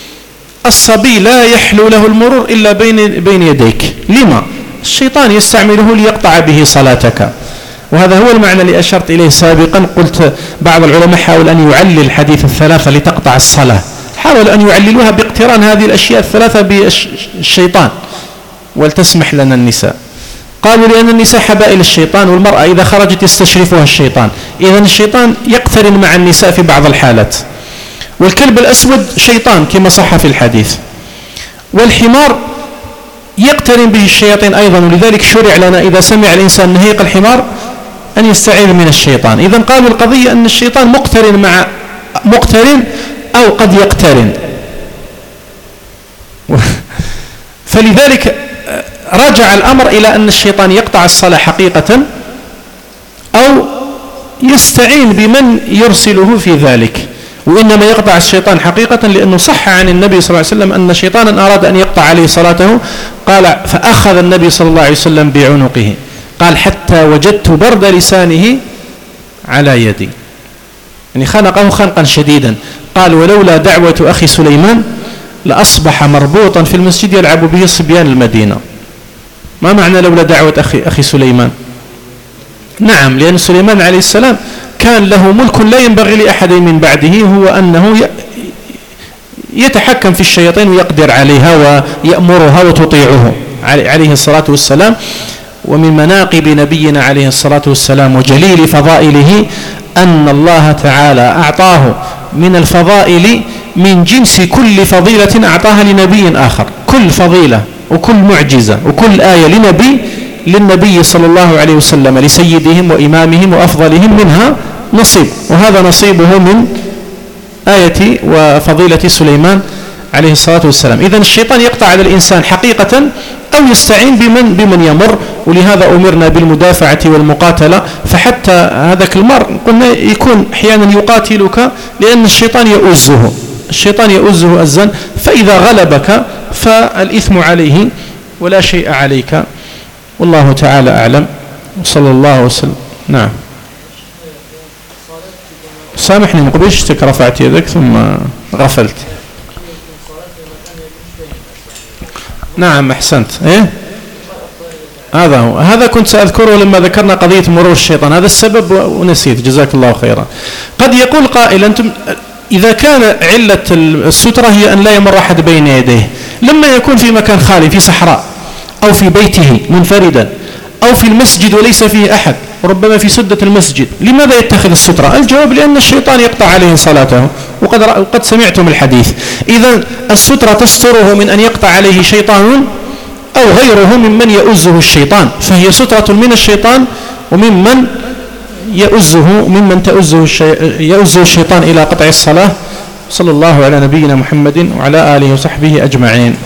الصبي لا يحلو له المرور إلا بين بين يديك. لما؟ الشيطان يستعمله ليقطع به صلاتك. وهذا هو المعنى اللي أشرت إليه سابقا. قلت بعض العلماء حاول أن يعلل الحديث الثلاثة لتقطع الصلاة، حاول أن يعللوها باقتران هذه الأشياء الثلاثة بالشيطان، ولتسمح لنا النساء. قالوا لأن النساء حبائل الشيطان، والمرأة إذا خرجت يستشرفها الشيطان، إذن الشيطان يقترن مع النساء في بعض الحالات. والكلب الأسود شيطان كما صح في الحديث، والحمار يقترن به الشياطين أيضا، ولذلك شرع لنا إذا سمع الإنسان نهيق الحمار أن يستعيذ من الشيطان. إذن قالوا القضية أن الشيطان مقترن مع مقترن أو قد يقترن، فلذلك رجع الأمر إلى أن الشيطان يقطع الصلاة حقيقة أو يستعين بمن يرسله في ذلك. وإنما يقطع الشيطان حقيقة، لأنه صح عن النبي صلى الله عليه وسلم أن شيطانا أراد أن يقطع عليه صلاته، قال فأخذ النبي صلى الله عليه وسلم بعنقه، قال حتى وجدت برد لسانه على يدي، يعني خنقه خنقا شديدا. قال ولولا دعوة أخي سليمان لأصبح مربوطا في المسجد يلعب به صبيان المدينة. ما معنى لولا دعوة أخي, أخي سليمان؟ نعم، لأن سليمان عليه السلام كان له ملك لا ينبغي لأحد من بعده، هو أنه يتحكم في الشياطين ويقدر عليها ويأمرها وتطيعه عليه الصلاة والسلام. ومن مناقب نبينا عليه الصلاة والسلام وجليل فضائله أن الله تعالى أعطاه من الفضائل من جنس كل فضيلة أعطاها لنبي آخر. كل فضيلة وكل معجزة وكل آية لنبي للنبي صلى الله عليه وسلم لسيدهم وإمامهم وأفضلهم منها نصيب، وهذا نصيبه من آية وفضيلة سليمان عليه الصلاة والسلام. إذن الشيطان يقطع على الإنسان حقيقة أو يستعين بمن بمن يمر، ولهذا أمرنا بالمدافعة والمقاتلة. فحتى هذاك المر قلنا يكون أحيانا يقاتلك لأن الشيطان يؤزه الشيطان يؤزه أزا، فإذا غلبك فالإثم عليه ولا شيء عليك، والله تعالى أعلم. صلى الله وسلم. نعم، سامحني من قبل شتك رفعت يدك ثم غفلت. نعم أحسنت. إيه هذا هو، هذا كنت سأذكره لما ذكرنا قضية مرور الشيطان، هذا السبب ونسيت، جزاك الله خيرا. قد يقول قائل أنتم إذا كان علة السترة هي أن لا يمر أحد بين يديه، لما يكون في مكان خالي في صحراء أو في بيته منفردا أو في المسجد وليس فيه أحد، وربما في سدة المسجد، لماذا يتخذ السترة؟ الجواب لأن الشيطان يقطع عليه صلاته، وقد وقد سمعتم الحديث. إذا السترة تستره من أن يقطع عليه شيطان أو غيره ممن يؤزه الشيطان، فهي سترة من الشيطان وممن يؤزه ممن تؤزه الشي... يؤزه الشيطان إلى قطع الصلاة. صلى الله على نبينا محمد وعلى آله وصحبه أجمعين.